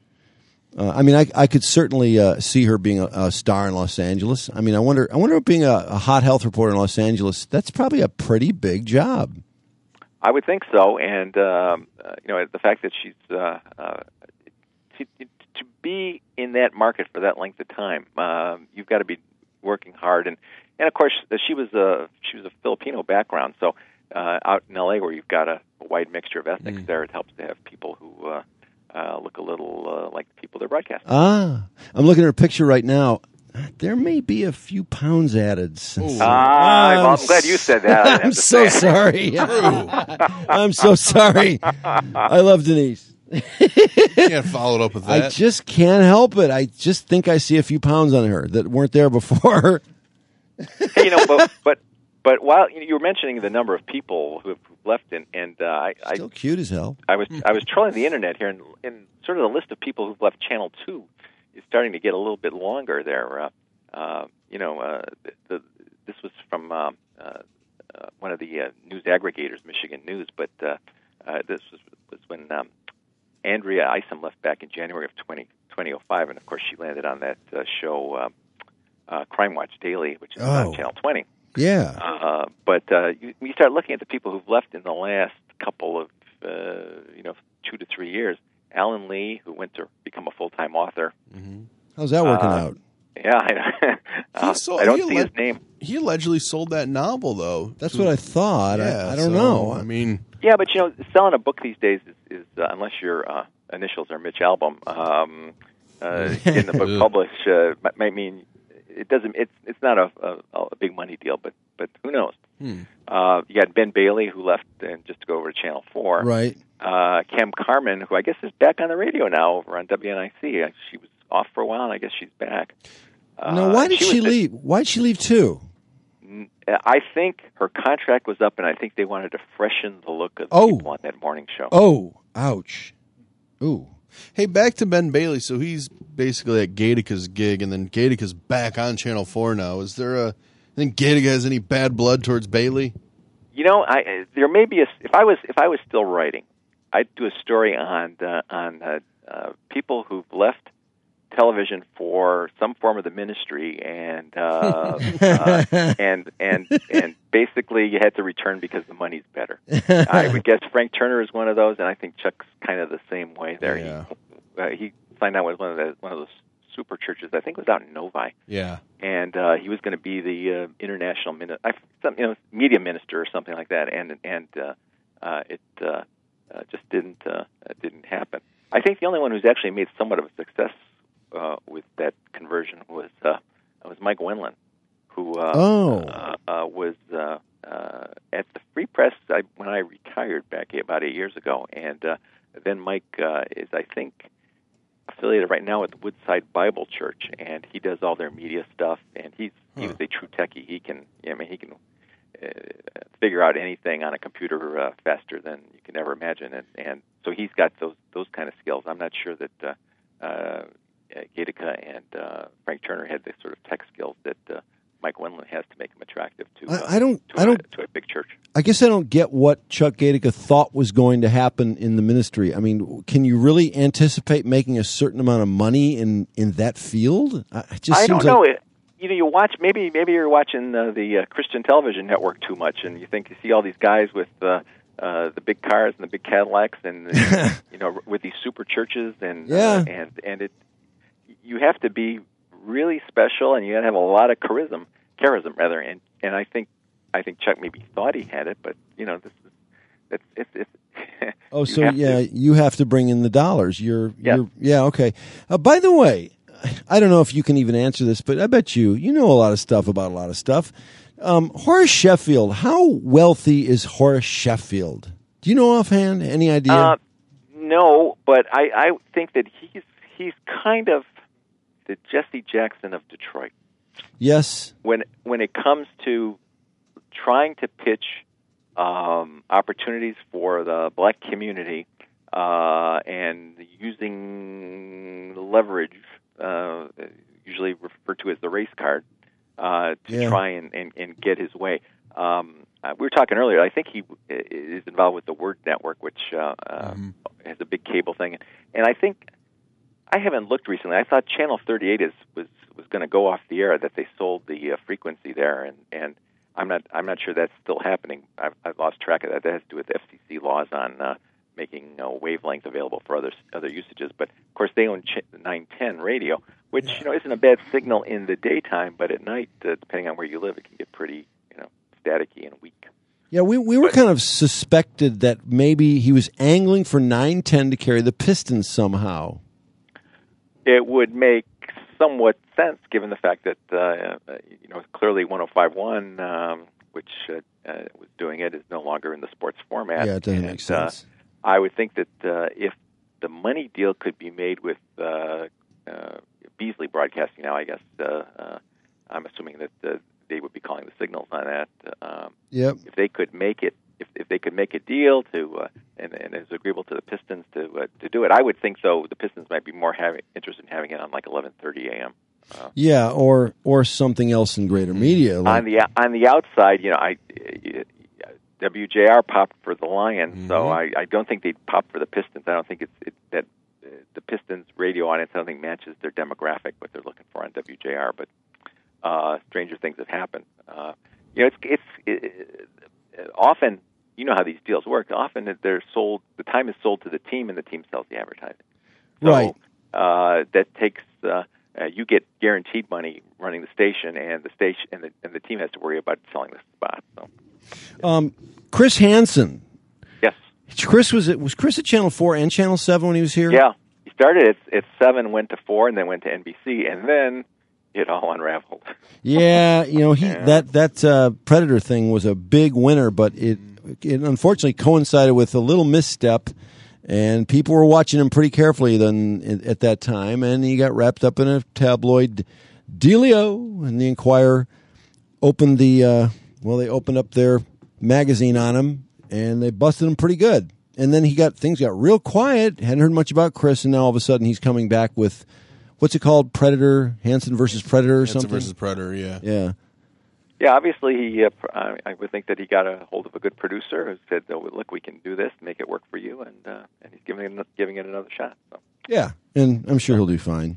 I could certainly see her being a star in Los Angeles. I wonder if being a hot health reporter in Los Angeles, that's probably a pretty big job. I would think so. And, the fact that she's... to be in that market for that length of time, you've got to be working hard, and of course she was a Filipino background, so out in L.A. where you've got a wide mixture of ethnics there, it helps to have people who look a little like the people they're broadcasting. I'm looking at her picture right now. There may be a few pounds added. I'm glad you said that. I'm so sorry. I'm so sorry. I love Denise. Can't follow it up with that. I just can't help it. I just think I see a few pounds on her that weren't there before. Hey, but while you were mentioning the number of people who have left, and still cute as hell. I was trolling the internet here, and sort of the list of people who've left Channel 2 is starting to get a little bit longer. There, this was from one of the news aggregators, Michigan News, but this was when. Andrea Isom left back in January of 2005, and of course she landed on that show Crime Watch Daily, which is on Channel 20. Yeah. But you start looking at the people who've left in the last couple of 2 to 3 years. Alan Lee, who went to become a full-time author. Mm-hmm. How's that working out? Yeah, I don't see his name. He allegedly sold that novel, though. That's what I thought. Yeah, I don't know. Yeah, but selling a book these days is unless your initials are Mitch Albom, getting the book published might mean it doesn't. It's not a big money deal, but who knows? You got Ben Bailey, who left and just to go over to Channel 4. Right. Cam Carmen, who I guess is back on the radio now over on WNIC. She was off for a while, and I guess she's back. Now, why did she leave? Why did she leave too? I think her contract was up, and I think they wanted to freshen the look of the people on that morning show. Oh, ouch. Ooh. Hey, back to Ben Bailey. So he's basically at Gaetaca's gig, and then Gaetaca's back on Channel 4 now. Is there think Gaetaca has any bad blood towards Bailey? There may be if I was still writing, I'd do a story on people who've left television for some form of the ministry, and basically you had to return because the money's better. I would guess Frank Turner is one of those, and I think Chuck's kind of the same way there. Yeah. He signed on with one of those super churches. I think it was out in Novi. Yeah, and he was going to be the international media minister or something like that, and it just didn't happen. I think the only one who's actually made somewhat of a success with that conversion was Mike Wendland, who was at the Free Press when I retired back about 8 years ago, and then Mike is, I think, affiliated right now with the Woodside Bible Church, and he does all their media stuff, and he was a true techie. He can figure out anything on a computer faster than you can ever imagine, and so he's got those kind of skills. I'm not sure that Gaetaca and Frank Turner had the sort of tech skills that Mike Wendland has to make him attractive to a big church. I guess I don't get what Chuck Gaetaca thought was going to happen in the ministry. I mean, can you really anticipate making a certain amount of money in that field? I don't know. You watch maybe you're watching the Christian television network too much, and you see all these guys with the big cars and the big Cadillacs, and with these super churches, and it, you have to be really special, and you got to have a lot of charisma rather, and I think Chuck maybe thought he had it, but it's oh, so you have to bring in the dollars. You're okay. By the way, I don't know if you can even answer this, but I bet you know a lot of stuff about a lot of stuff. Horace Sheffield, how wealthy is Horace Sheffield? Do you know offhand? Any idea? No, but I think that he's kind of the Jesse Jackson of Detroit. Yes. When it comes to trying to pitch opportunities for the black community and using leverage, usually referred to as the race card, to try and get his way. We were talking earlier. I think he is involved with the Word Network, which has a big cable thing. And I think I haven't looked recently. I thought Channel 38 was going to go off the air. That they sold the frequency there, and I'm not sure that's still happening. I've lost track of that. That has to do with FCC laws on making wavelength available for other usages. But of course, they own 910 radio, which isn't a bad signal in the daytime, but at night, depending on where you live, it can get pretty staticky and weak. Yeah, we were kind of suspected that maybe he was angling for 910 to carry the Pistons somehow. It would make somewhat sense given the fact that clearly 105.1, which was doing it, is no longer in the sports format. Yeah, it doesn't make sense. I would think that if the money deal could be made with Beasley Broadcasting now, I guess I'm assuming that they would be calling the signals on that. If they could make it, if they could make a deal to and is agreeable to the Pistons to do it, I would think though the Pistons might be more interested in having it on like 11:30 a.m. Or something else in greater media. Like. On the outside, WJR popped for the Lions, so I don't think they'd pop for the Pistons. I don't think that the Pistons radio audience, I don't think matches their demographic, what they're looking for on WJR. But stranger things have happened. It's often, you know how these deals work. Often they're sold. The time is sold to the team, and the team sells the advertising. So, right. That takes. You get guaranteed money running the station, and the team has to worry about selling the spot. So. Chris Hansen. Yes. Chris was Chris at Channel 4 and Channel 7 when he was here? Yeah. He started at 7, went to 4, and then went to NBC, and then it all unraveled. Yeah, that Predator thing was a big winner, but it unfortunately coincided with a little misstep, and people were watching him pretty carefully then at that time, and he got wrapped up in a tabloid dealio, and the Enquirer opened they opened up their magazine on him, and they busted him pretty good. And then things got real quiet. Hadn't heard much about Chris, and now all of a sudden he's coming back with, what's it called? Predator, Hansen versus Predator, or something. Hansen versus Predator, yeah. Yeah. Yeah, obviously, I would think that he got a hold of a good producer who said, "Oh, look, we can do this, make it work for you," and he's giving it another shot. So. Yeah, and I'm sure he'll do fine.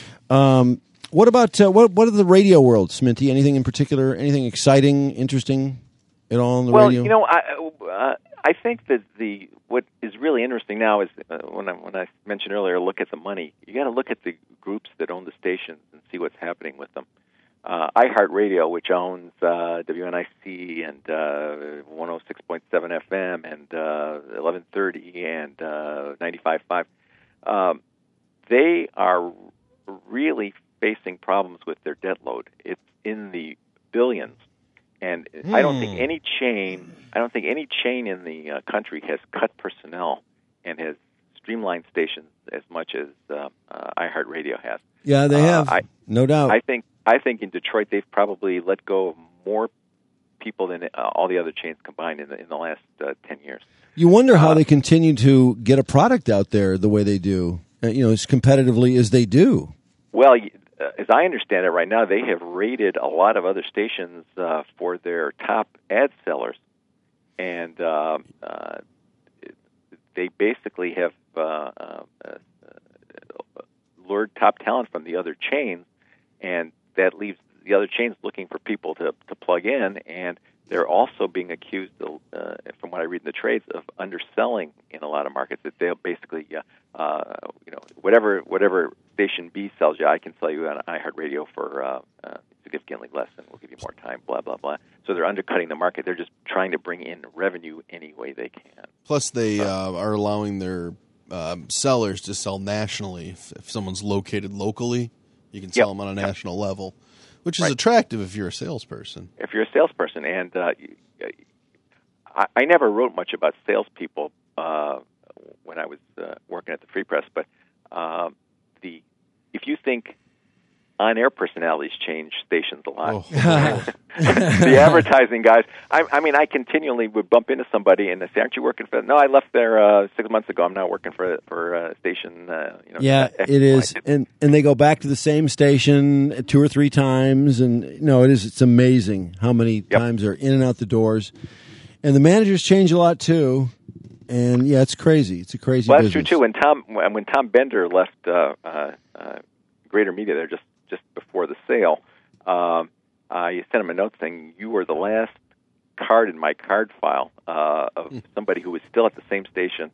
What about what of the radio world, Sminty? Anything in particular? Anything exciting, interesting at all on the radio? Well, I think that what is really interesting now is when I mentioned earlier, look at the money. You got to look at the groups that own the stations and see what's happening with them. iHeartRadio, which owns WNIC and 106.7 FM and 1130 and 95.5, they are really facing problems with their debt load. It's in the billions, and I don't think any chain in the country has cut personnel and has streamlined stations as much as iHeartRadio has. Yeah, they have, no doubt. I think in Detroit they've probably let go of more people than all the other chains combined in the last 10 years. You wonder how they continue to get a product out there the way they do, as competitively as they do. Well, as I understand it right now, they have raided a lot of other stations for their top ad sellers, and they basically have lured top talent from the other chains, and that leaves the other chains looking for people to plug in, and they're also being accused from what I read in the trades, of underselling in a lot of markets. That they'll basically, whatever station B sells you, I can sell you on iHeartRadio for significantly less, and we'll give you more time. Blah blah blah. So they're undercutting the market. They're just trying to bring in revenue any way they can. Plus, they are allowing their sellers to sell nationally. If someone's located locally, you can sell them on a national level, which is attractive if you're a salesperson. If you're a salesperson, and I never wrote much about salespeople when I was working at the Free Press, but if you think on-air personalities change stations a lot. The advertising guys, I mean, I continually would bump into somebody and they say, "Aren't you working for?" No, I left there 6 months ago. I'm not working for a station. Yeah, it is, and they go back to the same station 2 or 3 times, and it's amazing how many times they're in and out the doors, and the managers change a lot too. And yeah, it's crazy. It's a crazy. Well, that's business. true too. When Tom Bender left Greater Media there just before the sale, I sent him a note saying, "You were the last card in my card file of somebody who was still at the same station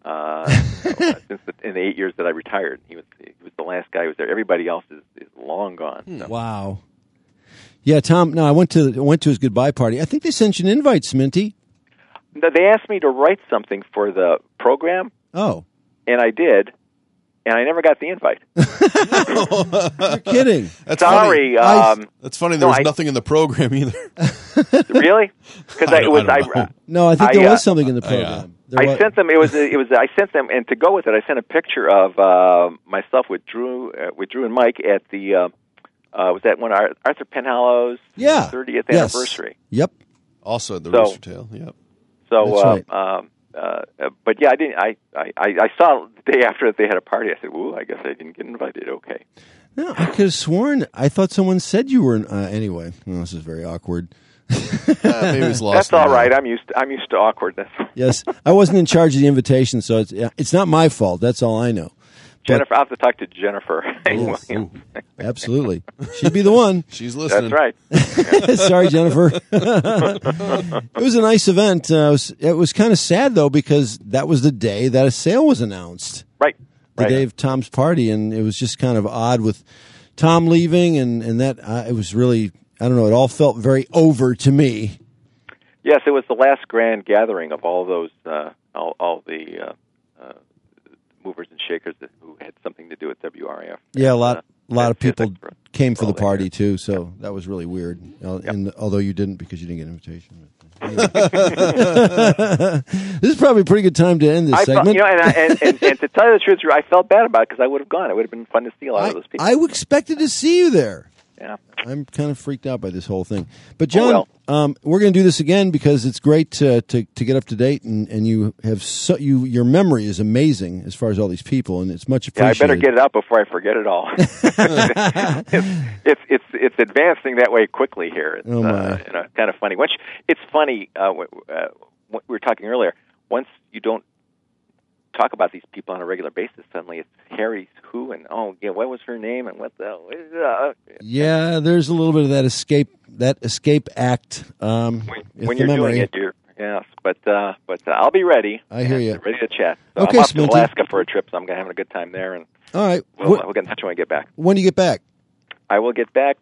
since in the 8 years that I retired. He was the last guy who was there. Everybody else is long gone." So. Wow. Yeah, Tom. No, I went to his goodbye party. I think they sent you an invite, Sminty. No, they asked me to write something for the program. Oh. And I did. And I never got the invite. You're kidding. That's Sorry. Funny. That's funny. There was nothing in the program either. Really? Because I think there was something in the program. I sent them. I sent them, and to go with it, I sent a picture of myself with Drew and Mike at the. Was that one Arthur Penhallow's 30th anniversary? Yep. Also at the Rooster Tail. Yep. So, that's right. but yeah, I didn't. I saw the day after that they had a party. I said, "Ooh, I guess I didn't get invited." Okay. No, I could have sworn. I thought someone said you were. Anyway, this is very awkward. Maybe it was lost. That's all right. I'm used to awkwardness. Yes, I wasn't in charge of the invitation, so it's not my fault. That's all I know. Jennifer, I'll have to talk to Jennifer. Absolutely. She'd be the one. She's listening. That's right. Sorry, Jennifer. It was a nice event. It was kind of sad, though, because that was the day that a sale was announced. Right. The day of Tom's party, and it was just kind of odd with Tom leaving, and that it was really, I don't know, it all felt very over to me. Yes, it was the last grand gathering of all those, all the movers and shakers who had something to do with WRAF. Yeah, a lot of people came for the party too, so that was really weird. And although you didn't because you didn't get an invitation. This is probably a pretty good time to end this segment. And to tell you the truth, I felt bad about it because I would have gone. It would have been fun to see a lot of those people. I expected to see you there. Yeah. I'm kind of freaked out by this whole thing. But, John, we're going to do this again because it's great to get up to date, and you have your memory is amazing as far as all these people, and it's much appreciated. Yeah, I better get it out before I forget it all. It's advancing that way quickly here. It's kind of funny. It's funny, we were talking earlier, once you don't talk about these people on a regular basis, suddenly it's Harry's who and what was her name and what the yeah, there's a little bit of that escape act when you're doing it. But I'll be ready. I hear you. Ready to chat. So Okay, I'm off to Sminty. Alaska for a trip, so I'm going to have a good time there. And all right, we'll get in touch when I get back. When do you get back? I will get back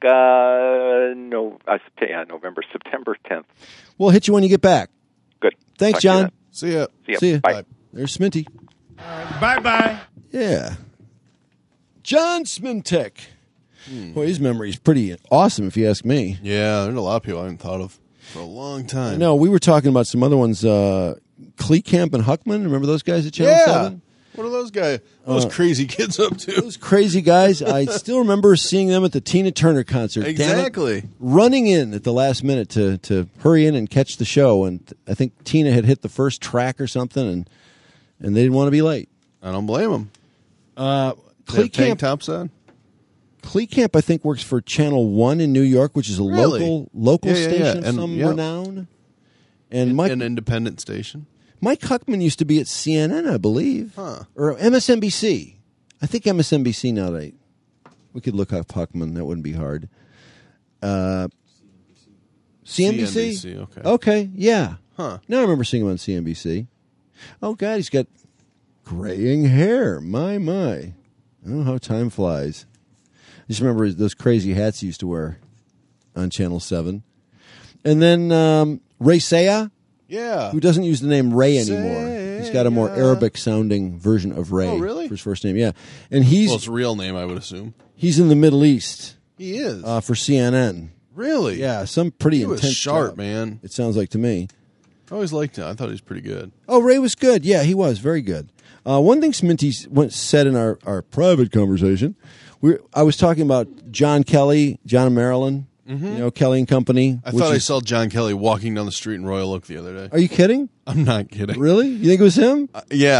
September 10th. We'll hit you when you get back. Good. Thanks, John. See ya. See ya. Bye. There's Sminty. Bye-bye. Yeah. John Smintek. Boy, his memory is pretty awesome, if you ask me. Yeah, there's a lot of people I haven't thought of for a long time. No, we were talking about some other ones. Kleekamp and Huckman. Remember those guys at Channel 7? What are those guys? Those crazy kids up to? Those crazy guys. I still remember seeing them at the Tina Turner concert. Exactly. Running in at the last minute to hurry in and catch the show. And I think Tina had hit the first track or something, and they didn't want to be late. I don't blame them. Kleekamp, tops on? Kleekamp, I think, works for Channel 1 in New York, which is a local station of some renown. And an independent station. Mike Huckman used to be at CNN, I believe. Or MSNBC. I think MSNBC now. We could look up Huckman. That wouldn't be hard. CNBC? okay. Okay, yeah. Huh. Now I remember seeing him on CNBC. Oh, God, he's got graying hair. My. Oh, how time flies. I just remember those crazy hats he used to wear on Channel 7. And then Ray Saya, who doesn't use the name Ray anymore. He's got a more Arabic-sounding version of Ray. Oh, really? For his first name, yeah. And he's... Well, it's a real name, I would assume. He's in the Middle East. He is. For CNN. Really? Yeah, some pretty intense intense sharp, job, man. It sounds like to me. I always liked him. I thought he was pretty good. Oh, Ray was good. Yeah, he was very good. One thing Sminty said in our private conversation, I was talking about John Kelly, John and Marilyn, Kelly and Company. I thought I saw John Kelly walking down the street in Royal Oak the other day. Are you kidding? I'm not kidding. Really? You think it was him? Yeah.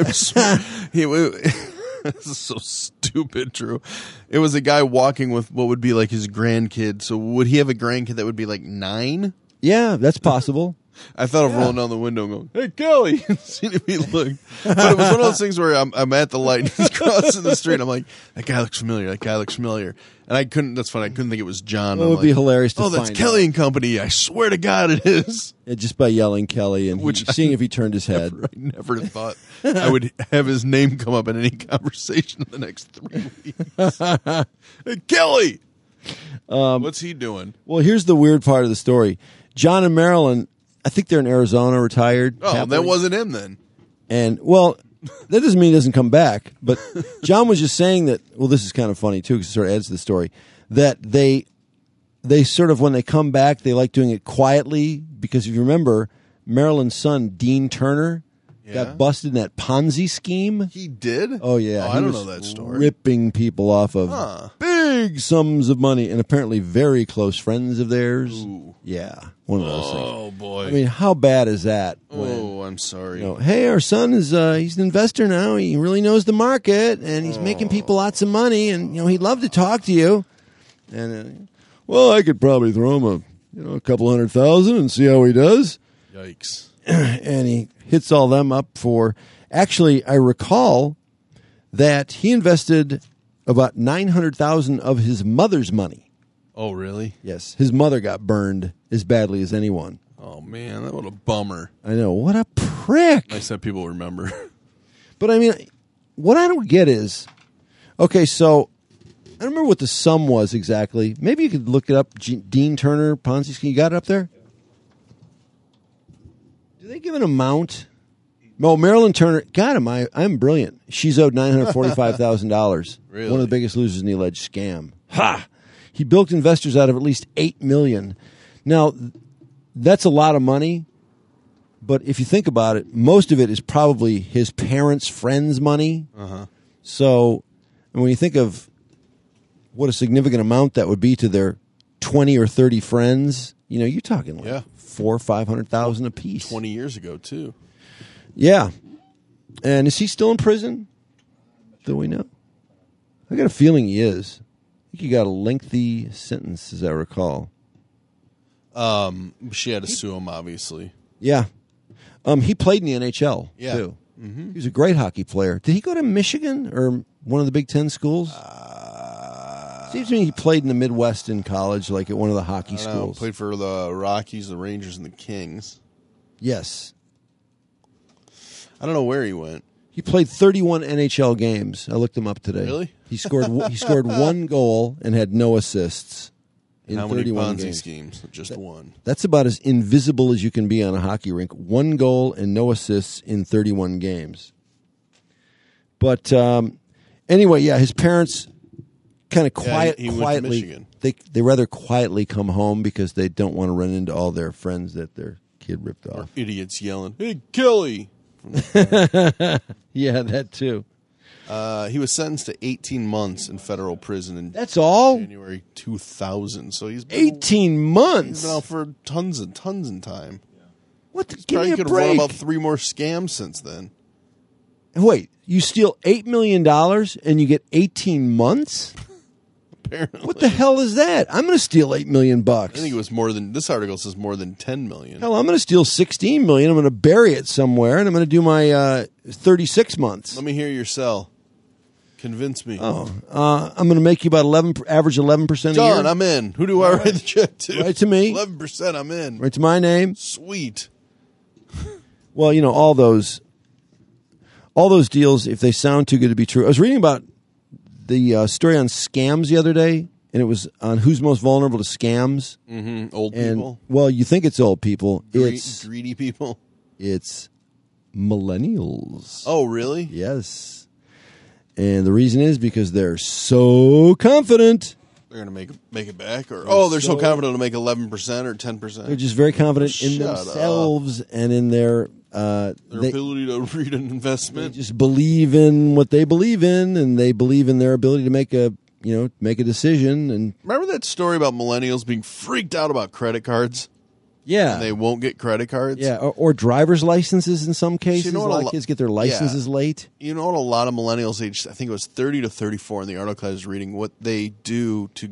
This is so stupid, Drew. It was a guy walking with what would be like his grandkid. So would he have a grandkid that would be like 9? Yeah, that's possible. I thought of rolling down the window and going, "Hey, Kelly!" Seeing if he looked. But it was one of those things where I'm at the light and he's crossing the street. I'm like, "That guy looks familiar. That guy looks familiar." And I couldn't. That's funny. I couldn't think it was John. Well, it would be hilarious to find that's Kelly and Company. I swear to God, it is. Yeah, just by yelling Kelly and seeing if he turned his head. I never thought I would have his name come up in any conversation in the next 3 weeks. Hey, Kelly! What's he doing? Well, here's the weird part of the story. John and Marilyn, I think they're in Arizona, retired. Oh, happily. that wasn't him then. And, well, that doesn't mean he doesn't come back. But John was just saying that, well, this is kind of funny, too, because it sort of adds to the story, that they sort of, when they come back, they like doing it quietly. Because if you remember, Marilyn's son, Dean Turner, got busted in that Ponzi scheme. He did? Oh, yeah. Oh, I don't know that story. Ripping people off of big sums of money, and apparently very close friends of theirs. Ooh. Yeah, one of those things. Oh, boy. I mean, how bad is that? I'm sorry. Hey, our son is he's an investor now. He really knows the market, and he's making people lots of money, and he'd love to talk to you. And well, I could probably throw him a couple $100,000 and see how he does. Yikes! And he hits all them up for. Actually, I recall that he invested about $900,000 of his mother's money. Oh, really? Yes, his mother got burned as badly as anyone. Oh, man, what a bummer. I know, what a prick. Nice that people remember. But I mean, what I don't get is, okay, so I don't remember what the sum was exactly. Maybe you could look it up. Dean Turner, Ponzi scheme. You got it up there? Do they give an amount? No, Marilyn Turner. God, I'm brilliant. She's owed $945,000. Really? One of the biggest losers in the alleged scam. Ha! He bilked investors out of at least $8 million. Now, that's a lot of money. But if you think about it, most of it is probably his parents' friends' money. Uh-huh. So, and when you think of what a significant amount that would be to their 20 or 30 friends, you're talking like $400,000 or $500,000 a piece. 20 years ago, too. Yeah. And is he still in prison? Do we know? I got a feeling he is. I think he got a lengthy sentence, as I recall. She had to sue him, obviously. Yeah. He played in the NHL, too. Mm-hmm. He was a great hockey player. Did he go to Michigan or one of the Big Ten schools? Seems to me he played in the Midwest in college, like at one of the hockey schools. Played for the Rockies, the Rangers, and the Kings. Yes. I don't know where he went. He played 31 NHL games. I looked him up today. Really? He scored one goal and had no assists in How many 31 Ponzi games. schemes? Just one. That's about as invisible as you can be on a hockey rink. One goal and no assists in 31 games. But anyway, yeah, his parents kind of he went to quietly. Michigan. They rather quietly come home because they don't want to run into all their friends that their kid ripped off. Or idiots yelling, "Hey, Kelly!" Yeah, that too. He was sentenced to 18 months in federal prison in That's all? January 2000. So he's been 18 months. He's been out for tons of time. What? He's Give me probably a could have break. run about 3 more scams since then. Wait, you steal $8 million and you get 18 months? Apparently. What the hell is that? I'm going to steal $8 million. I think it was more than, this article says more than 10 million. Hell, I'm going to steal $16 million. I'm going to bury it somewhere, and I'm going to do my 36 months. Let me hear your sell. Convince me. I'm going to make you about average 11% a year. John, I'm in. Who do I write the check to? Right to me. 11%, I'm in. Right to my name. Sweet. Well, all those deals, if they sound too good to be true. I was reading about the story on scams the other day, and it was on who's most vulnerable to scams. Mm-hmm. Old people. Well, you think it's old people. It's greedy people. It's millennials. Oh, really? Yes. And the reason is because they're so confident. They're going to make it back? Or they're so confident to make 11% or 10%? They're just very confident in themselves and in their ability to read an investment. They just believe in what they believe in, and they believe in their ability to make a decision. And remember that story about millennials being freaked out about credit cards? Yeah. And they won't get credit cards? Yeah, or driver's licenses in some cases. A lot of kids get their licenses late. You know what a lot of millennials aged, I think it was 30 to 34 in the article I was reading, what they do to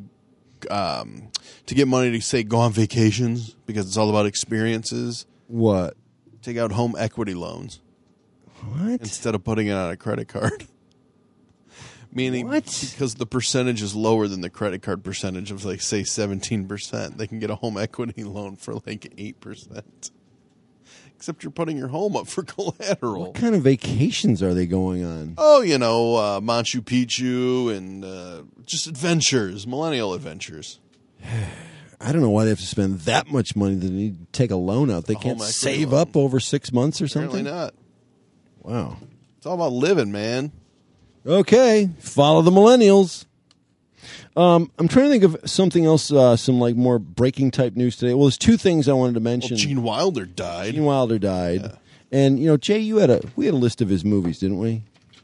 get money to, say, go on vacations, because it's all about experiences. What? Take out home equity loans. What? Instead of putting it on a credit card. Meaning, because the percentage is lower than the credit card percentage of, like, say, 17%. They can get a home equity loan for, like, 8%. Except you're putting your home up for collateral. What kind of vacations are they going on? Oh, Machu Picchu and just adventures, millennial adventures. I don't know why they have to spend that much money that they need to take a loan out. They can't save up over 6 months or something? Apparently not. Wow. It's all about living, man. Okay, follow the millennials. I'm trying to think of something else, some like more breaking type news today. Well, there's two things I wanted to mention. Well, Gene Wilder died. Yeah. And Jay, we had a list of his movies, didn't we?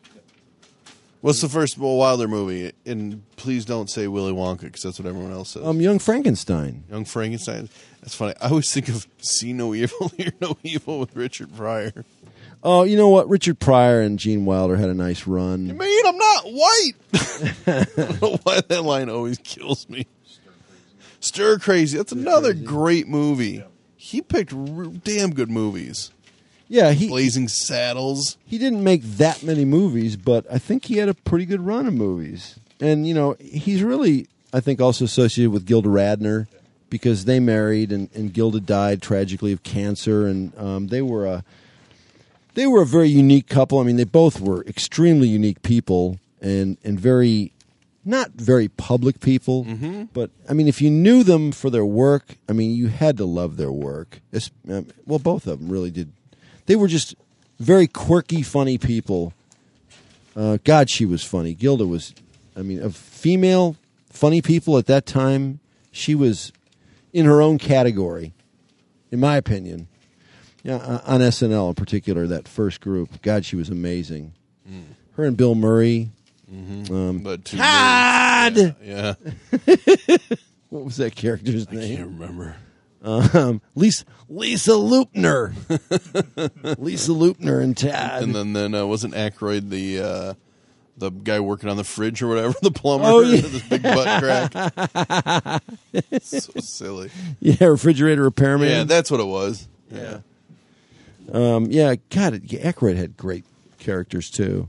What's the first Wilder movie? And please don't say Willy Wonka, because that's what everyone else says. Young Frankenstein. Young Frankenstein. That's funny. I always think of See No Evil, Hear No Evil with Richard Pryor. Oh, you know what? Richard Pryor and Gene Wilder had a nice run. You mean I'm not white? I don't know why that line always kills me. Stir Crazy. That's another great movie. Yeah. He picked damn good movies. Yeah, Blazing Saddles. He didn't make that many movies, but I think he had a pretty good run of movies. And, he's really, I think, also associated with Gilda Radner because they married and Gilda died tragically of cancer, and they were a very unique couple. I mean, they both were extremely unique people and not very public people. Mm-hmm. But, I mean, if you knew them for their work, I mean, you had to love their work. Well, both of them really did. They were just very quirky, funny people. God, she was funny. Gilda was, of female funny people at that time, she was in her own category, in my opinion. Yeah, on SNL in particular, that first group. God, she was amazing. Mm. Her and Bill Murray. Mm-hmm. Todd! Yeah. What was that character's name? I can't remember. Lisa Loopner. Lisa Loopner and Todd. And then wasn't Aykroyd the guy working on the fridge or whatever, the plumber? Oh, yeah. This big butt crack. So silly. Yeah, refrigerator repairman. Yeah, that's what it was. Yeah. God, Aykroyd had great characters, too.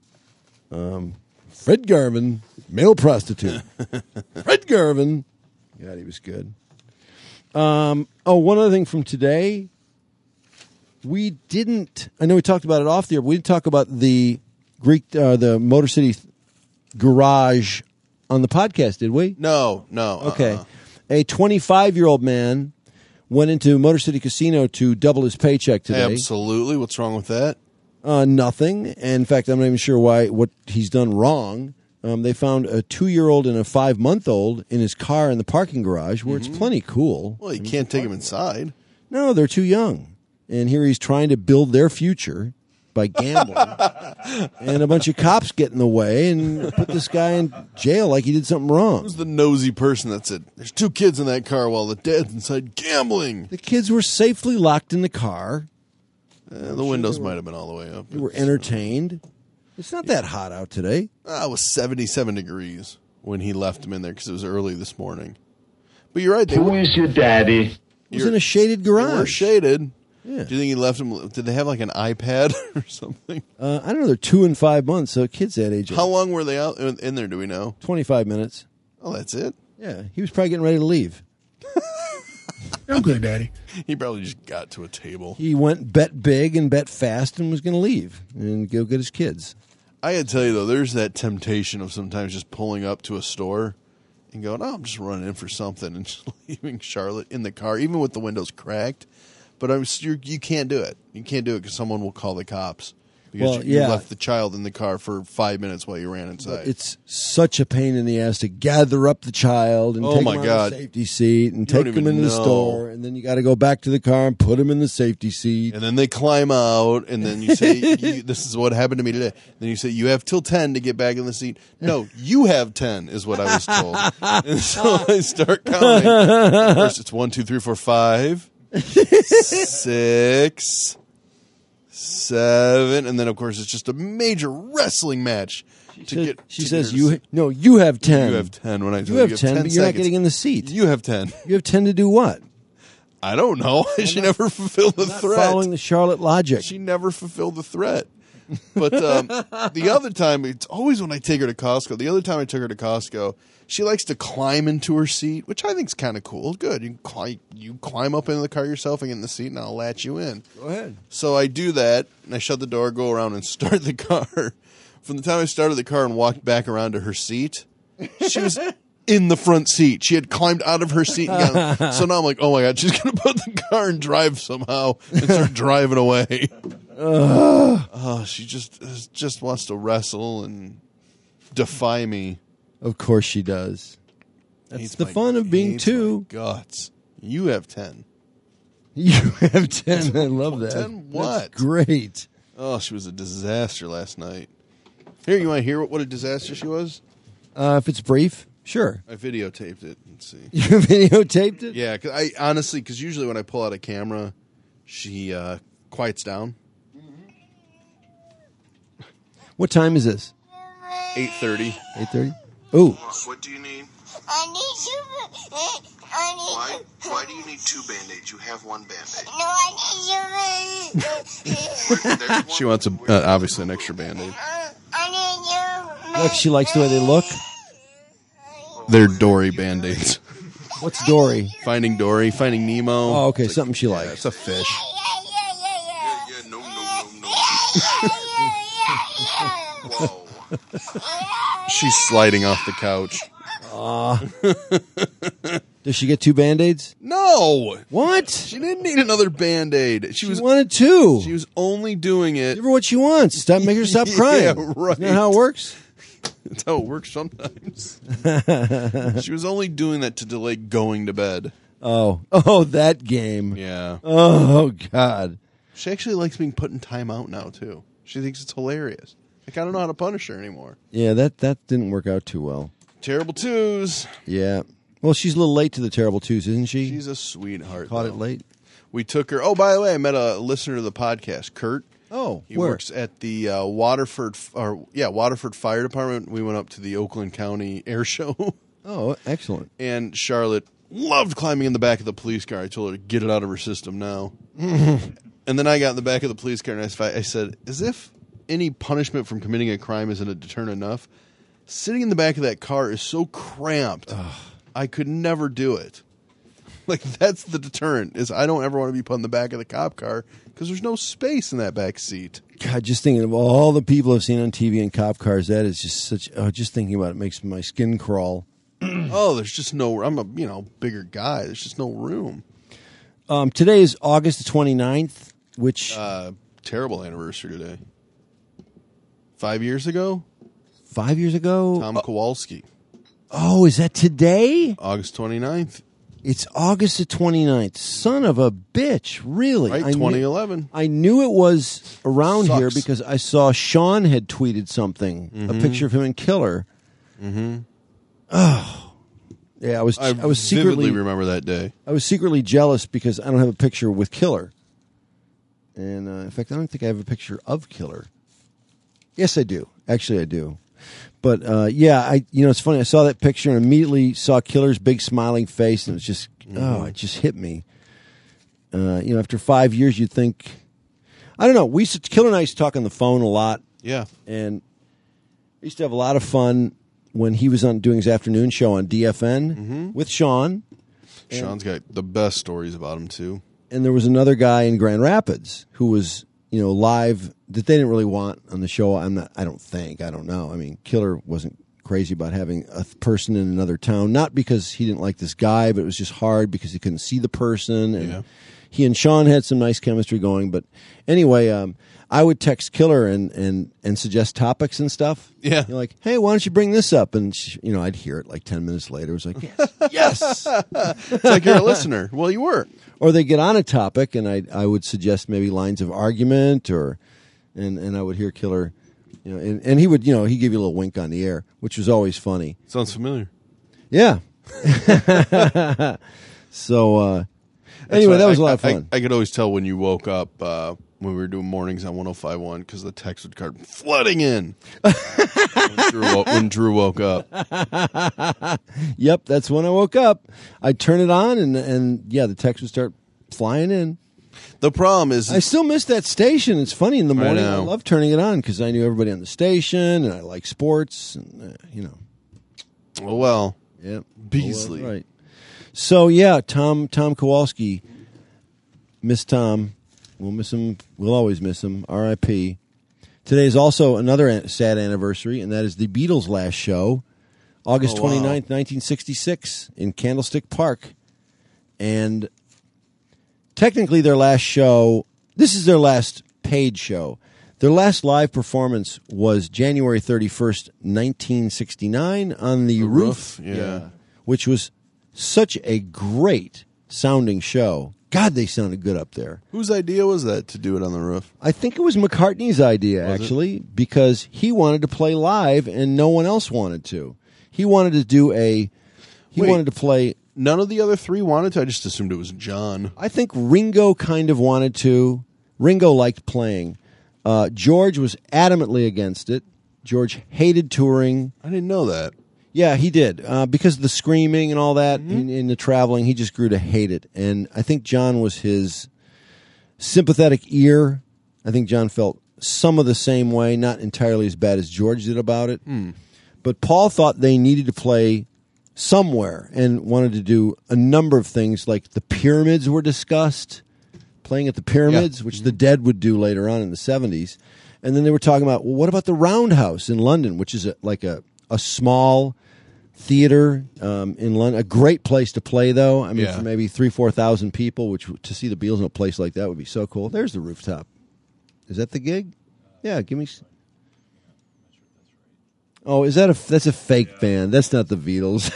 Fred Garvin, male prostitute. Fred Garvin. God, he was good. One other thing from today. I know we talked about it off the air, but we didn't talk about the the Motor City garage on the podcast, did we? No. Okay. A 25-year-old man went into Motor City Casino to double his paycheck today. Absolutely. What's wrong with that? Nothing. In fact, I'm not even sure what he's done wrong. They found a 2-year-old and a 5-month-old in his car in the parking garage, where it's plenty cool. Well, you can't take them inside. No, they're too young. And here he's trying to build their future by gambling. And a bunch of cops get in the way and put this guy in jail like he did something wrong. Who's the nosy person that said, there's 2 kids in that car while the dad's inside gambling? The kids were safely locked in the car. The windows might have been all the way up. They were entertained. It's not that hot out today. It was 77 degrees when he left them in there because it was early this morning. But you're right. Who is your daddy? It was in a shaded garage. They were shaded. Yeah. Do you think he left them? Did they have like an iPad or something? I don't know. They're 2 and 5 months, so kids that age. How long were they out in there, do we know? 25 minutes. Oh, that's it? Yeah. He was probably getting ready to leave. I'm good, Daddy. He probably just got to a table. He went bet big and bet fast and was going to leave and go get his kids. I got to tell you, though, there's that temptation of sometimes just pulling up to a store and going, I'm just running in for something and just leaving Charlotte in the car, even with the windows cracked. But you can't do it. You can't do it because someone will call the cops. Because you left the child in the car for 5 minutes while you ran inside. It's such a pain in the ass to gather up the child and take him out of the safety seat and take him into the store. And then you got to go back to the car and put him in the safety seat. And then they climb out. And then you say, this is what happened to me today. Then you say, you have till 10 to get back in the seat. No, you have 10 is what I was told. And so I start counting. First, it's 1, 2, 3, 4, 5, 6, 7, and then of course it's just a major wrestling match. She says, you have 10. You have 10 when I tell you have 10, but you're not getting in the seat. You have 10. You have 10 to do what? I don't know. She never fulfilled the threat. Following the Charlotte logic. She never fulfilled the threat. But the other time, it's always when I take her to Costco. The other time I took her to Costco, she likes to climb into her seat, which I think is kind of cool. Good. You climb up into the car yourself and get in the seat, and I'll latch you in. Go ahead. So I do that, and I shut the door, go around, and start the car. From the time I started the car and walked back around to her seat, she was in the front seat. She had climbed out of her seat. And so now I'm like, oh, my God, she's going to put the car and drive somehow and start driving away. She just wants to wrestle and defy me. Of course she does. That's the fun of being two. Guts. You have 10. You have 10. I love that. 10 what? That's great. Oh, she was a disaster last night. Here, you want to hear what a disaster she was? If it's brief, sure. I videotaped it. Let's see. You videotaped it? Yeah, because usually when I pull out a camera, she quiets down. What time is this? 8:30. 8:30? Ooh. What do you need? I need you. Why do you need 2 Band-Aids? You have 1 Band-Aid. No, I need you. She wants obviously an extra Band-Aid. I need you. Like she likes the way they look? They're Dory Band-Aids. What's Dory? Finding Dory, Finding Nemo. Oh, okay, something she likes. It's a fish. Yeah. No. Whoa. She's sliding off the couch. Does she get 2 Band-Aids? No. What? She didn't need another Band-Aid. She wanted 2. She was only doing it. Give her what she wants. Stop making her stop crying. Yeah, right. Isn't that how it works? That's how it works sometimes. She was only doing that to delay going to bed. Oh, that game. Yeah. Oh, God. She actually likes being put in timeout now, too. She thinks it's hilarious. I don't know how to punish her anymore. Yeah, that didn't work out too well. Terrible twos. Yeah. Well, she's a little late to the terrible twos, isn't she? She's a sweetheart. Caught it late. We took her. Oh, by the way, I met a listener to the podcast, Kurt. Oh, he works at the Waterford Fire Department. We went up to the Oakland County Air Show. Oh, excellent. And Charlotte loved climbing in the back of the police car. I told her to get it out of her system now. And then I got in the back of the police car and I said, as if any punishment from committing a crime isn't a deterrent enough, sitting in the back of that car is so cramped. I could never do it. Like, that's the deterrent, is I don't ever want to be put in the back of the cop car because there's no space in that back seat. God, just thinking of all the people I've seen on TV in cop cars, that is just such... just thinking about it makes my skin crawl. There's just no... I'm a bigger guy. There's just no room. Today is August the 29th, which... terrible anniversary today. 5 years ago? 5 years ago? Tom Kowalski. Oh, is that today? August 29th. It's August the 29th. Son of a bitch, really. Right, 2011. I knew it was around here because I saw Sean had tweeted something, a picture of him and Killer. Mm-hmm. Oh. Yeah, I was secretly... vividly remember that day. I was secretly jealous because I don't have a picture with Killer. And, in fact, I don't think I have a picture of Killer. Yes, I do. Actually, I do. But, it's funny. I saw that picture and immediately saw Killer's big smiling face, and it was just, it just hit me. After 5 years, you'd think, I don't know. Killer and I used to talk on the phone a lot. Yeah. And we used to have a lot of fun when he was doing his afternoon show on DFN with Sean. Sean's got the best stories about him, too. And there was another guy in Grand Rapids who was, live that they didn't really want on the show. I don't know. I mean, Killer wasn't crazy about having a person in another town, not because he didn't like this guy, but it was just hard because he couldn't see the person. And he and Sean had some nice chemistry going. But anyway, I would text Killer and suggest topics and stuff. Yeah. Like, hey, why don't you bring this up? And, I'd hear it like 10 minutes later. It was like, yes. It's like you're a listener. Well, you were. Or they get on a topic, and I would suggest maybe lines of argument, and I would hear Killer, and he would, he'd give you a little wink on the air, which was always funny. Sounds familiar. Yeah. So, anyway, that was a lot of fun. I could always tell when you woke up when we were doing mornings on 105.1 because the text would start flooding in when Drew woke up. Yep, that's when I woke up. I'd turn it on, and the text would start flying in. The problem is... I still miss that station. It's funny in the morning. I love turning it on because I knew everybody on the station, and I like sports, and, Well, yeah, Beasley. Right. So, yeah, Tom Kowalski. Miss Tom. We'll miss him. We'll always miss him. R.I.P. Today is also another sad anniversary, and that is the Beatles' last show, August 29th, 1966, in Candlestick Park. And technically their last show, this is their last paid show. Their last live performance was January 31st, 1969 on the roof. Yeah. Which was such a great sounding show. God, they sounded good up there. Whose idea was that to do it on the roof? I think it was McCartney's idea, actually, because he wanted to play live and no one else wanted to. He wanted to do wanted to play... None of the other three wanted to? I just assumed it was John. I think Ringo kind of wanted to. Ringo liked playing. George was adamantly against it. George hated touring. I didn't know that. Yeah, he did. Because of the screaming and all that in the traveling, he just grew to hate it. And I think John was his sympathetic ear. I think John felt some of the same way, not entirely as bad as George did about it. But Paul thought they needed to play somewhere and wanted to do a number of things, like the Pyramids were discussed, playing at the Pyramids, which the Dead would do later on in the 70s. And then they were talking about, well, what about the Roundhouse in London, which is like a small theater in London, a great place to play, though. I mean, for maybe 3,000-4,000 people, which to see the Beatles in a place like that would be so cool. There's the rooftop. Is that the gig? Yeah, give me. Oh, that's a fake band? That's not the Beatles.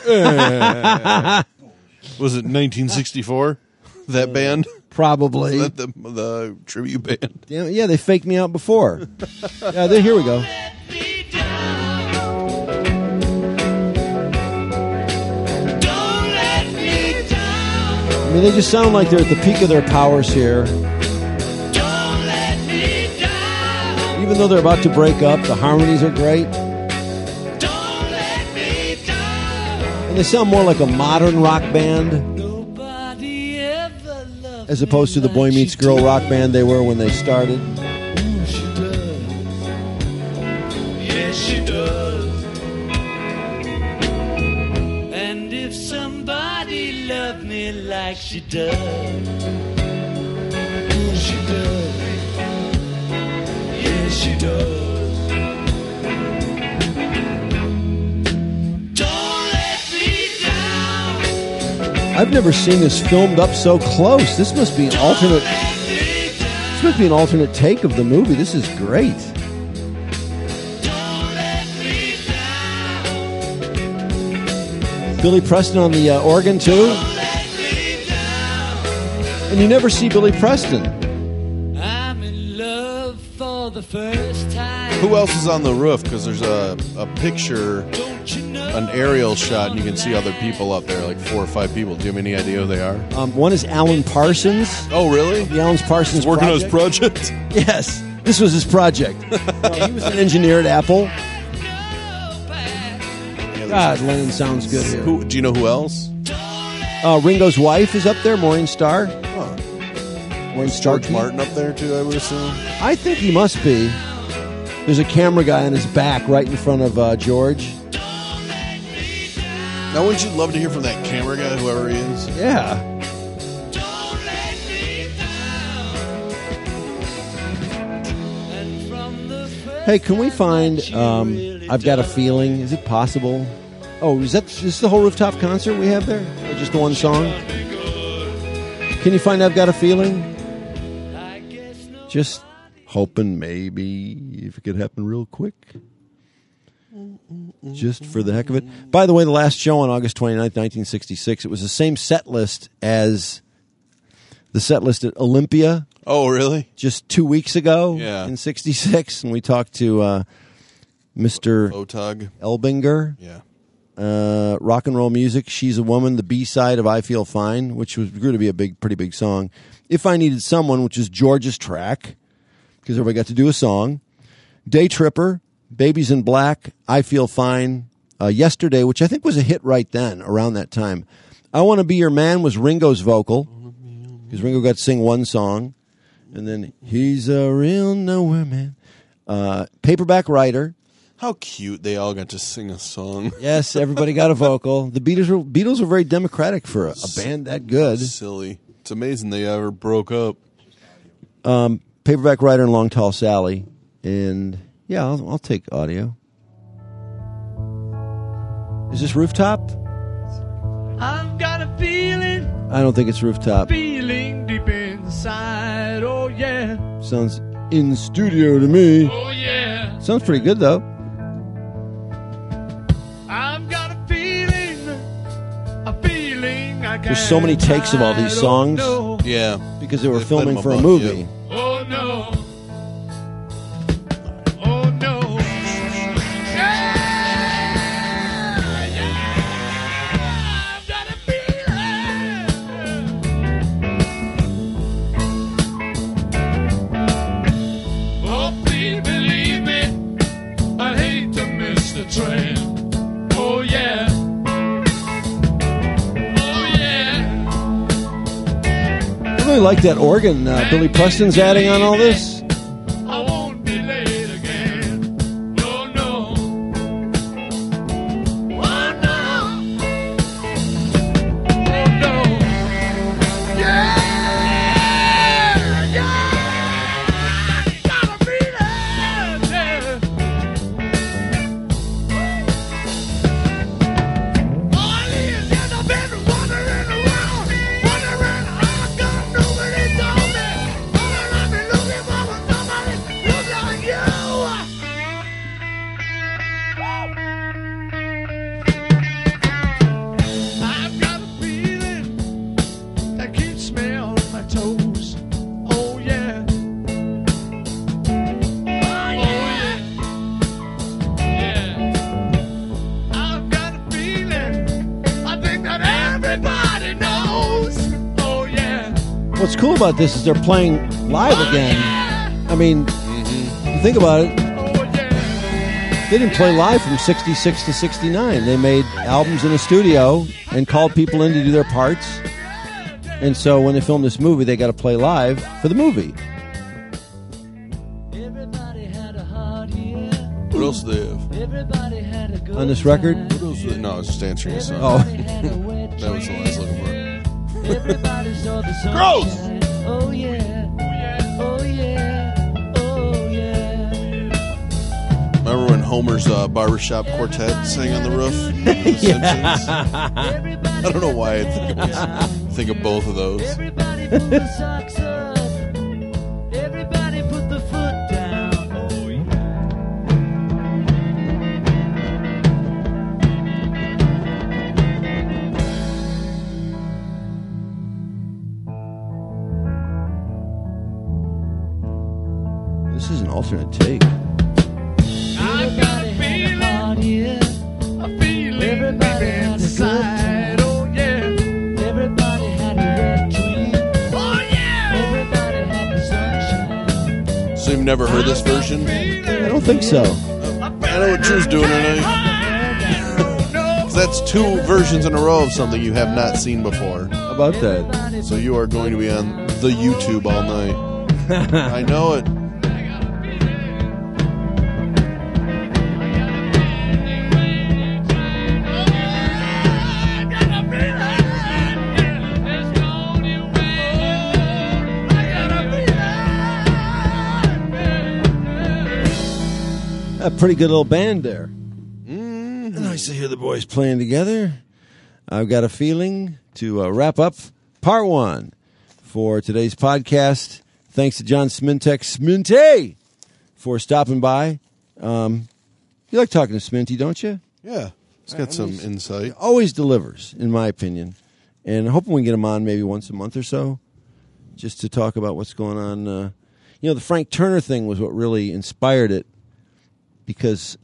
Was it 1964? That band? Probably. Was that the tribute band? Yeah, they faked me out before. Yeah, here we go. I mean, they just sound like they're at the peak of their powers here. Even though they're about to break up, the harmonies are great. And they sound more like a modern rock band as opposed to the Boy Meets Girl rock band they were when they started. Yes, she does. And if somebody loved me like she does, she does. Yes, she does. I've never seen this filmed up so close. This must be an alternate. This must be an alternate take of the movie. This is great. Billy Preston on the organ too. And you never see Billy Preston. I'm in love for the first time. Who else is on the roof? Because there's a picture, an aerial shot, and you can see other people up there, like 4 or 5 people. Do you have any idea who they are? One is Alan Parsons. Oh, really? The Alan Parsons working project. on his project? Yes. This was his project. He was an engineer at Apple. God, Lennon sounds good here. Do you know who else? Ringo's wife is up there, Maureen Starr. Huh. Maureen George Martin up there, too, I would assume? I think he must be. There's a camera guy on his back right in front of George. Now, wouldn't you love to hear from that camera guy, whoever he is? Yeah. Hey, can we find I've Got a Feeling? Is it possible? Oh, is this the whole rooftop concert we have there? Or just the one song? Can you find I've Got a Feeling? Just hoping maybe if it could happen real quick. Just for the heck of it. By the way, the last show on August 29th, 1966, it was the same set list as the set list at Olympia. Oh, really? Just 2 weeks ago in 66. And we talked to Mr. Otag Elbinger. Yeah. Rock and Roll Music, She's a Woman, the B-side of I Feel Fine, which grew to be a pretty big song. If I Needed Someone, which is George's track, because everybody got to do a song. Day Tripper, Babies in Black, I Feel Fine. Yesterday, which I think was a hit right then, around that time. I Want to Be Your Man was Ringo's vocal, because Ringo got to sing one song. And then He's a Real Nowhere Man. Paperback Writer. How cute they all got to sing a song. Yes, everybody got a vocal. The Beatles were very democratic for a band that good. Silly. It's amazing they ever broke up. Paperback Writer and Long Tall Sally. And yeah, I'll take audio. Is this Rooftop? I've got a feeling. I don't think it's Rooftop. Feeling deep inside. Oh yeah. Sounds in studio to me. Oh yeah. Sounds pretty good though. I've got a feeling I There's so many takes of all these songs. Yeah. Because they were filming for a movie. Oh no. Oh no. I've got a feeling. Oh, please believe me. I hate to miss the train. Oh yeah. I really like that organ Billy Preston's adding on all this. I won't be late again. No, no. Oh, no. Oh, no. Yeah. Yeah. Gotta be there. Yeah. All these years I've been wandering around. Nobody told me. All I've been looking for was somebody who's like you. I've got a feeling that keeps me on my toes. Oh yeah. Oh yeah. Yeah. I've got a feeling. I think that everybody knows. Oh yeah. What's cool about this is they're playing live again. I mean, think about it. They didn't play live from 66 to 69. They made albums in a studio and called people in to do their parts. And so when they filmed this movie, they got to play live for the movie. What else do they have? On this record? What else do they, no, I was just answering a song. Oh. That was the one I was looking for. Gross! Oh yeah. Oh yeah. Oh yeah. Remember when Homer's barbershop quartet sang on the roof? The Simpsons? I don't know why I think of both of those. Everybody pull the socks up. Everybody put the foot down. Oh yeah. This is an alternate take. I've got a feeling. A feeling deep inside. Oh yeah. Everybody had a red dream. Oh yeah. Everybody had the sunshine. So you've never heard this version? I don't think so. I know what Drew's doing tonight. That's two versions in a row of something you have not seen before. How about that? So you are going to be on the YouTube all night. I know it. A pretty good little band there. Nice to hear the boys playing together. I've got a feeling to wrap up part 1 for today's podcast. Thanks to John Smintek, Sminty, for stopping by. You like talking to Sminty, don't you? Yeah, he's got some insight. Always delivers, in my opinion. And hoping we can get him on maybe once a month or so, just to talk about what's going on. The Frank Turner thing was what really inspired it, because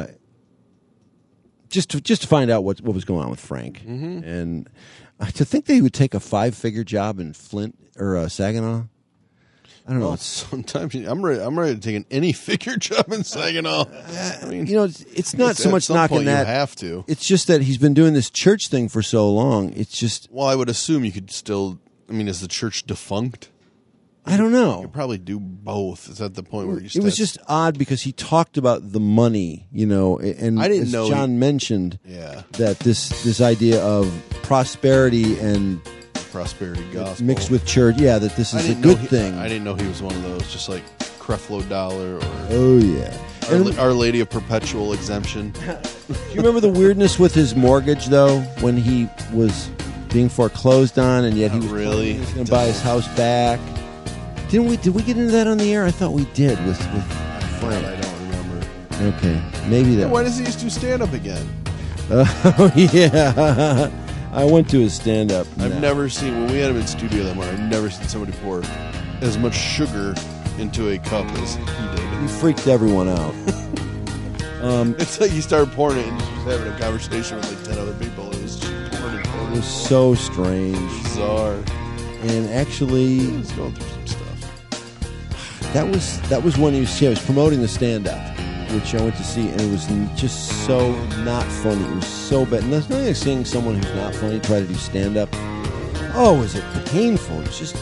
just to find out what was going on with Frank, and to think that he would take a 5-figure job in Flint or Saginaw. I don't know. Sometimes I'm ready to take an any-figure job in Saginaw. I mean, it's not so much knocking that. You have to. It's just that he's been doing this church thing for so long. It's just. Well, I would assume you could still. I mean, is the church defunct? I don't know. You could probably do both. Is that the point where you? It was just odd because he talked about the money, and I didn't as know John mentioned, that this idea of prosperity and prosperity gospel mixed with church, that this is a good thing. I didn't know he was one of those, just like Creflo Dollar or Our Lady of Perpetual Exemption. Do you remember the weirdness with his mortgage though, when he was being foreclosed on, and yet he was really going to buy his house back? Did we get into that on the air? I thought we did with Frank. I don't remember. Okay, maybe that. Why does he used to stand up again? Oh yeah, I went to his stand up. I've never seen, when we had him in studio that morning, I've never seen somebody pour as much sugar into a cup as he did. He freaked everyone out. It's like he started pouring it and just was having a conversation with like 10 other people. It was just pouring and pouring. It was so strange, bizarre, and actually, he was going through some stuff. That was when he was promoting the stand-up, which I went to see, and it was just so not funny. It was so bad. And there's nothing like seeing someone who's not funny try to do stand-up. Oh, was it painful? It was just...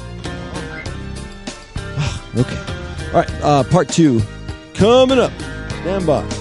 Okay. All right, part 2 coming up. Stand by.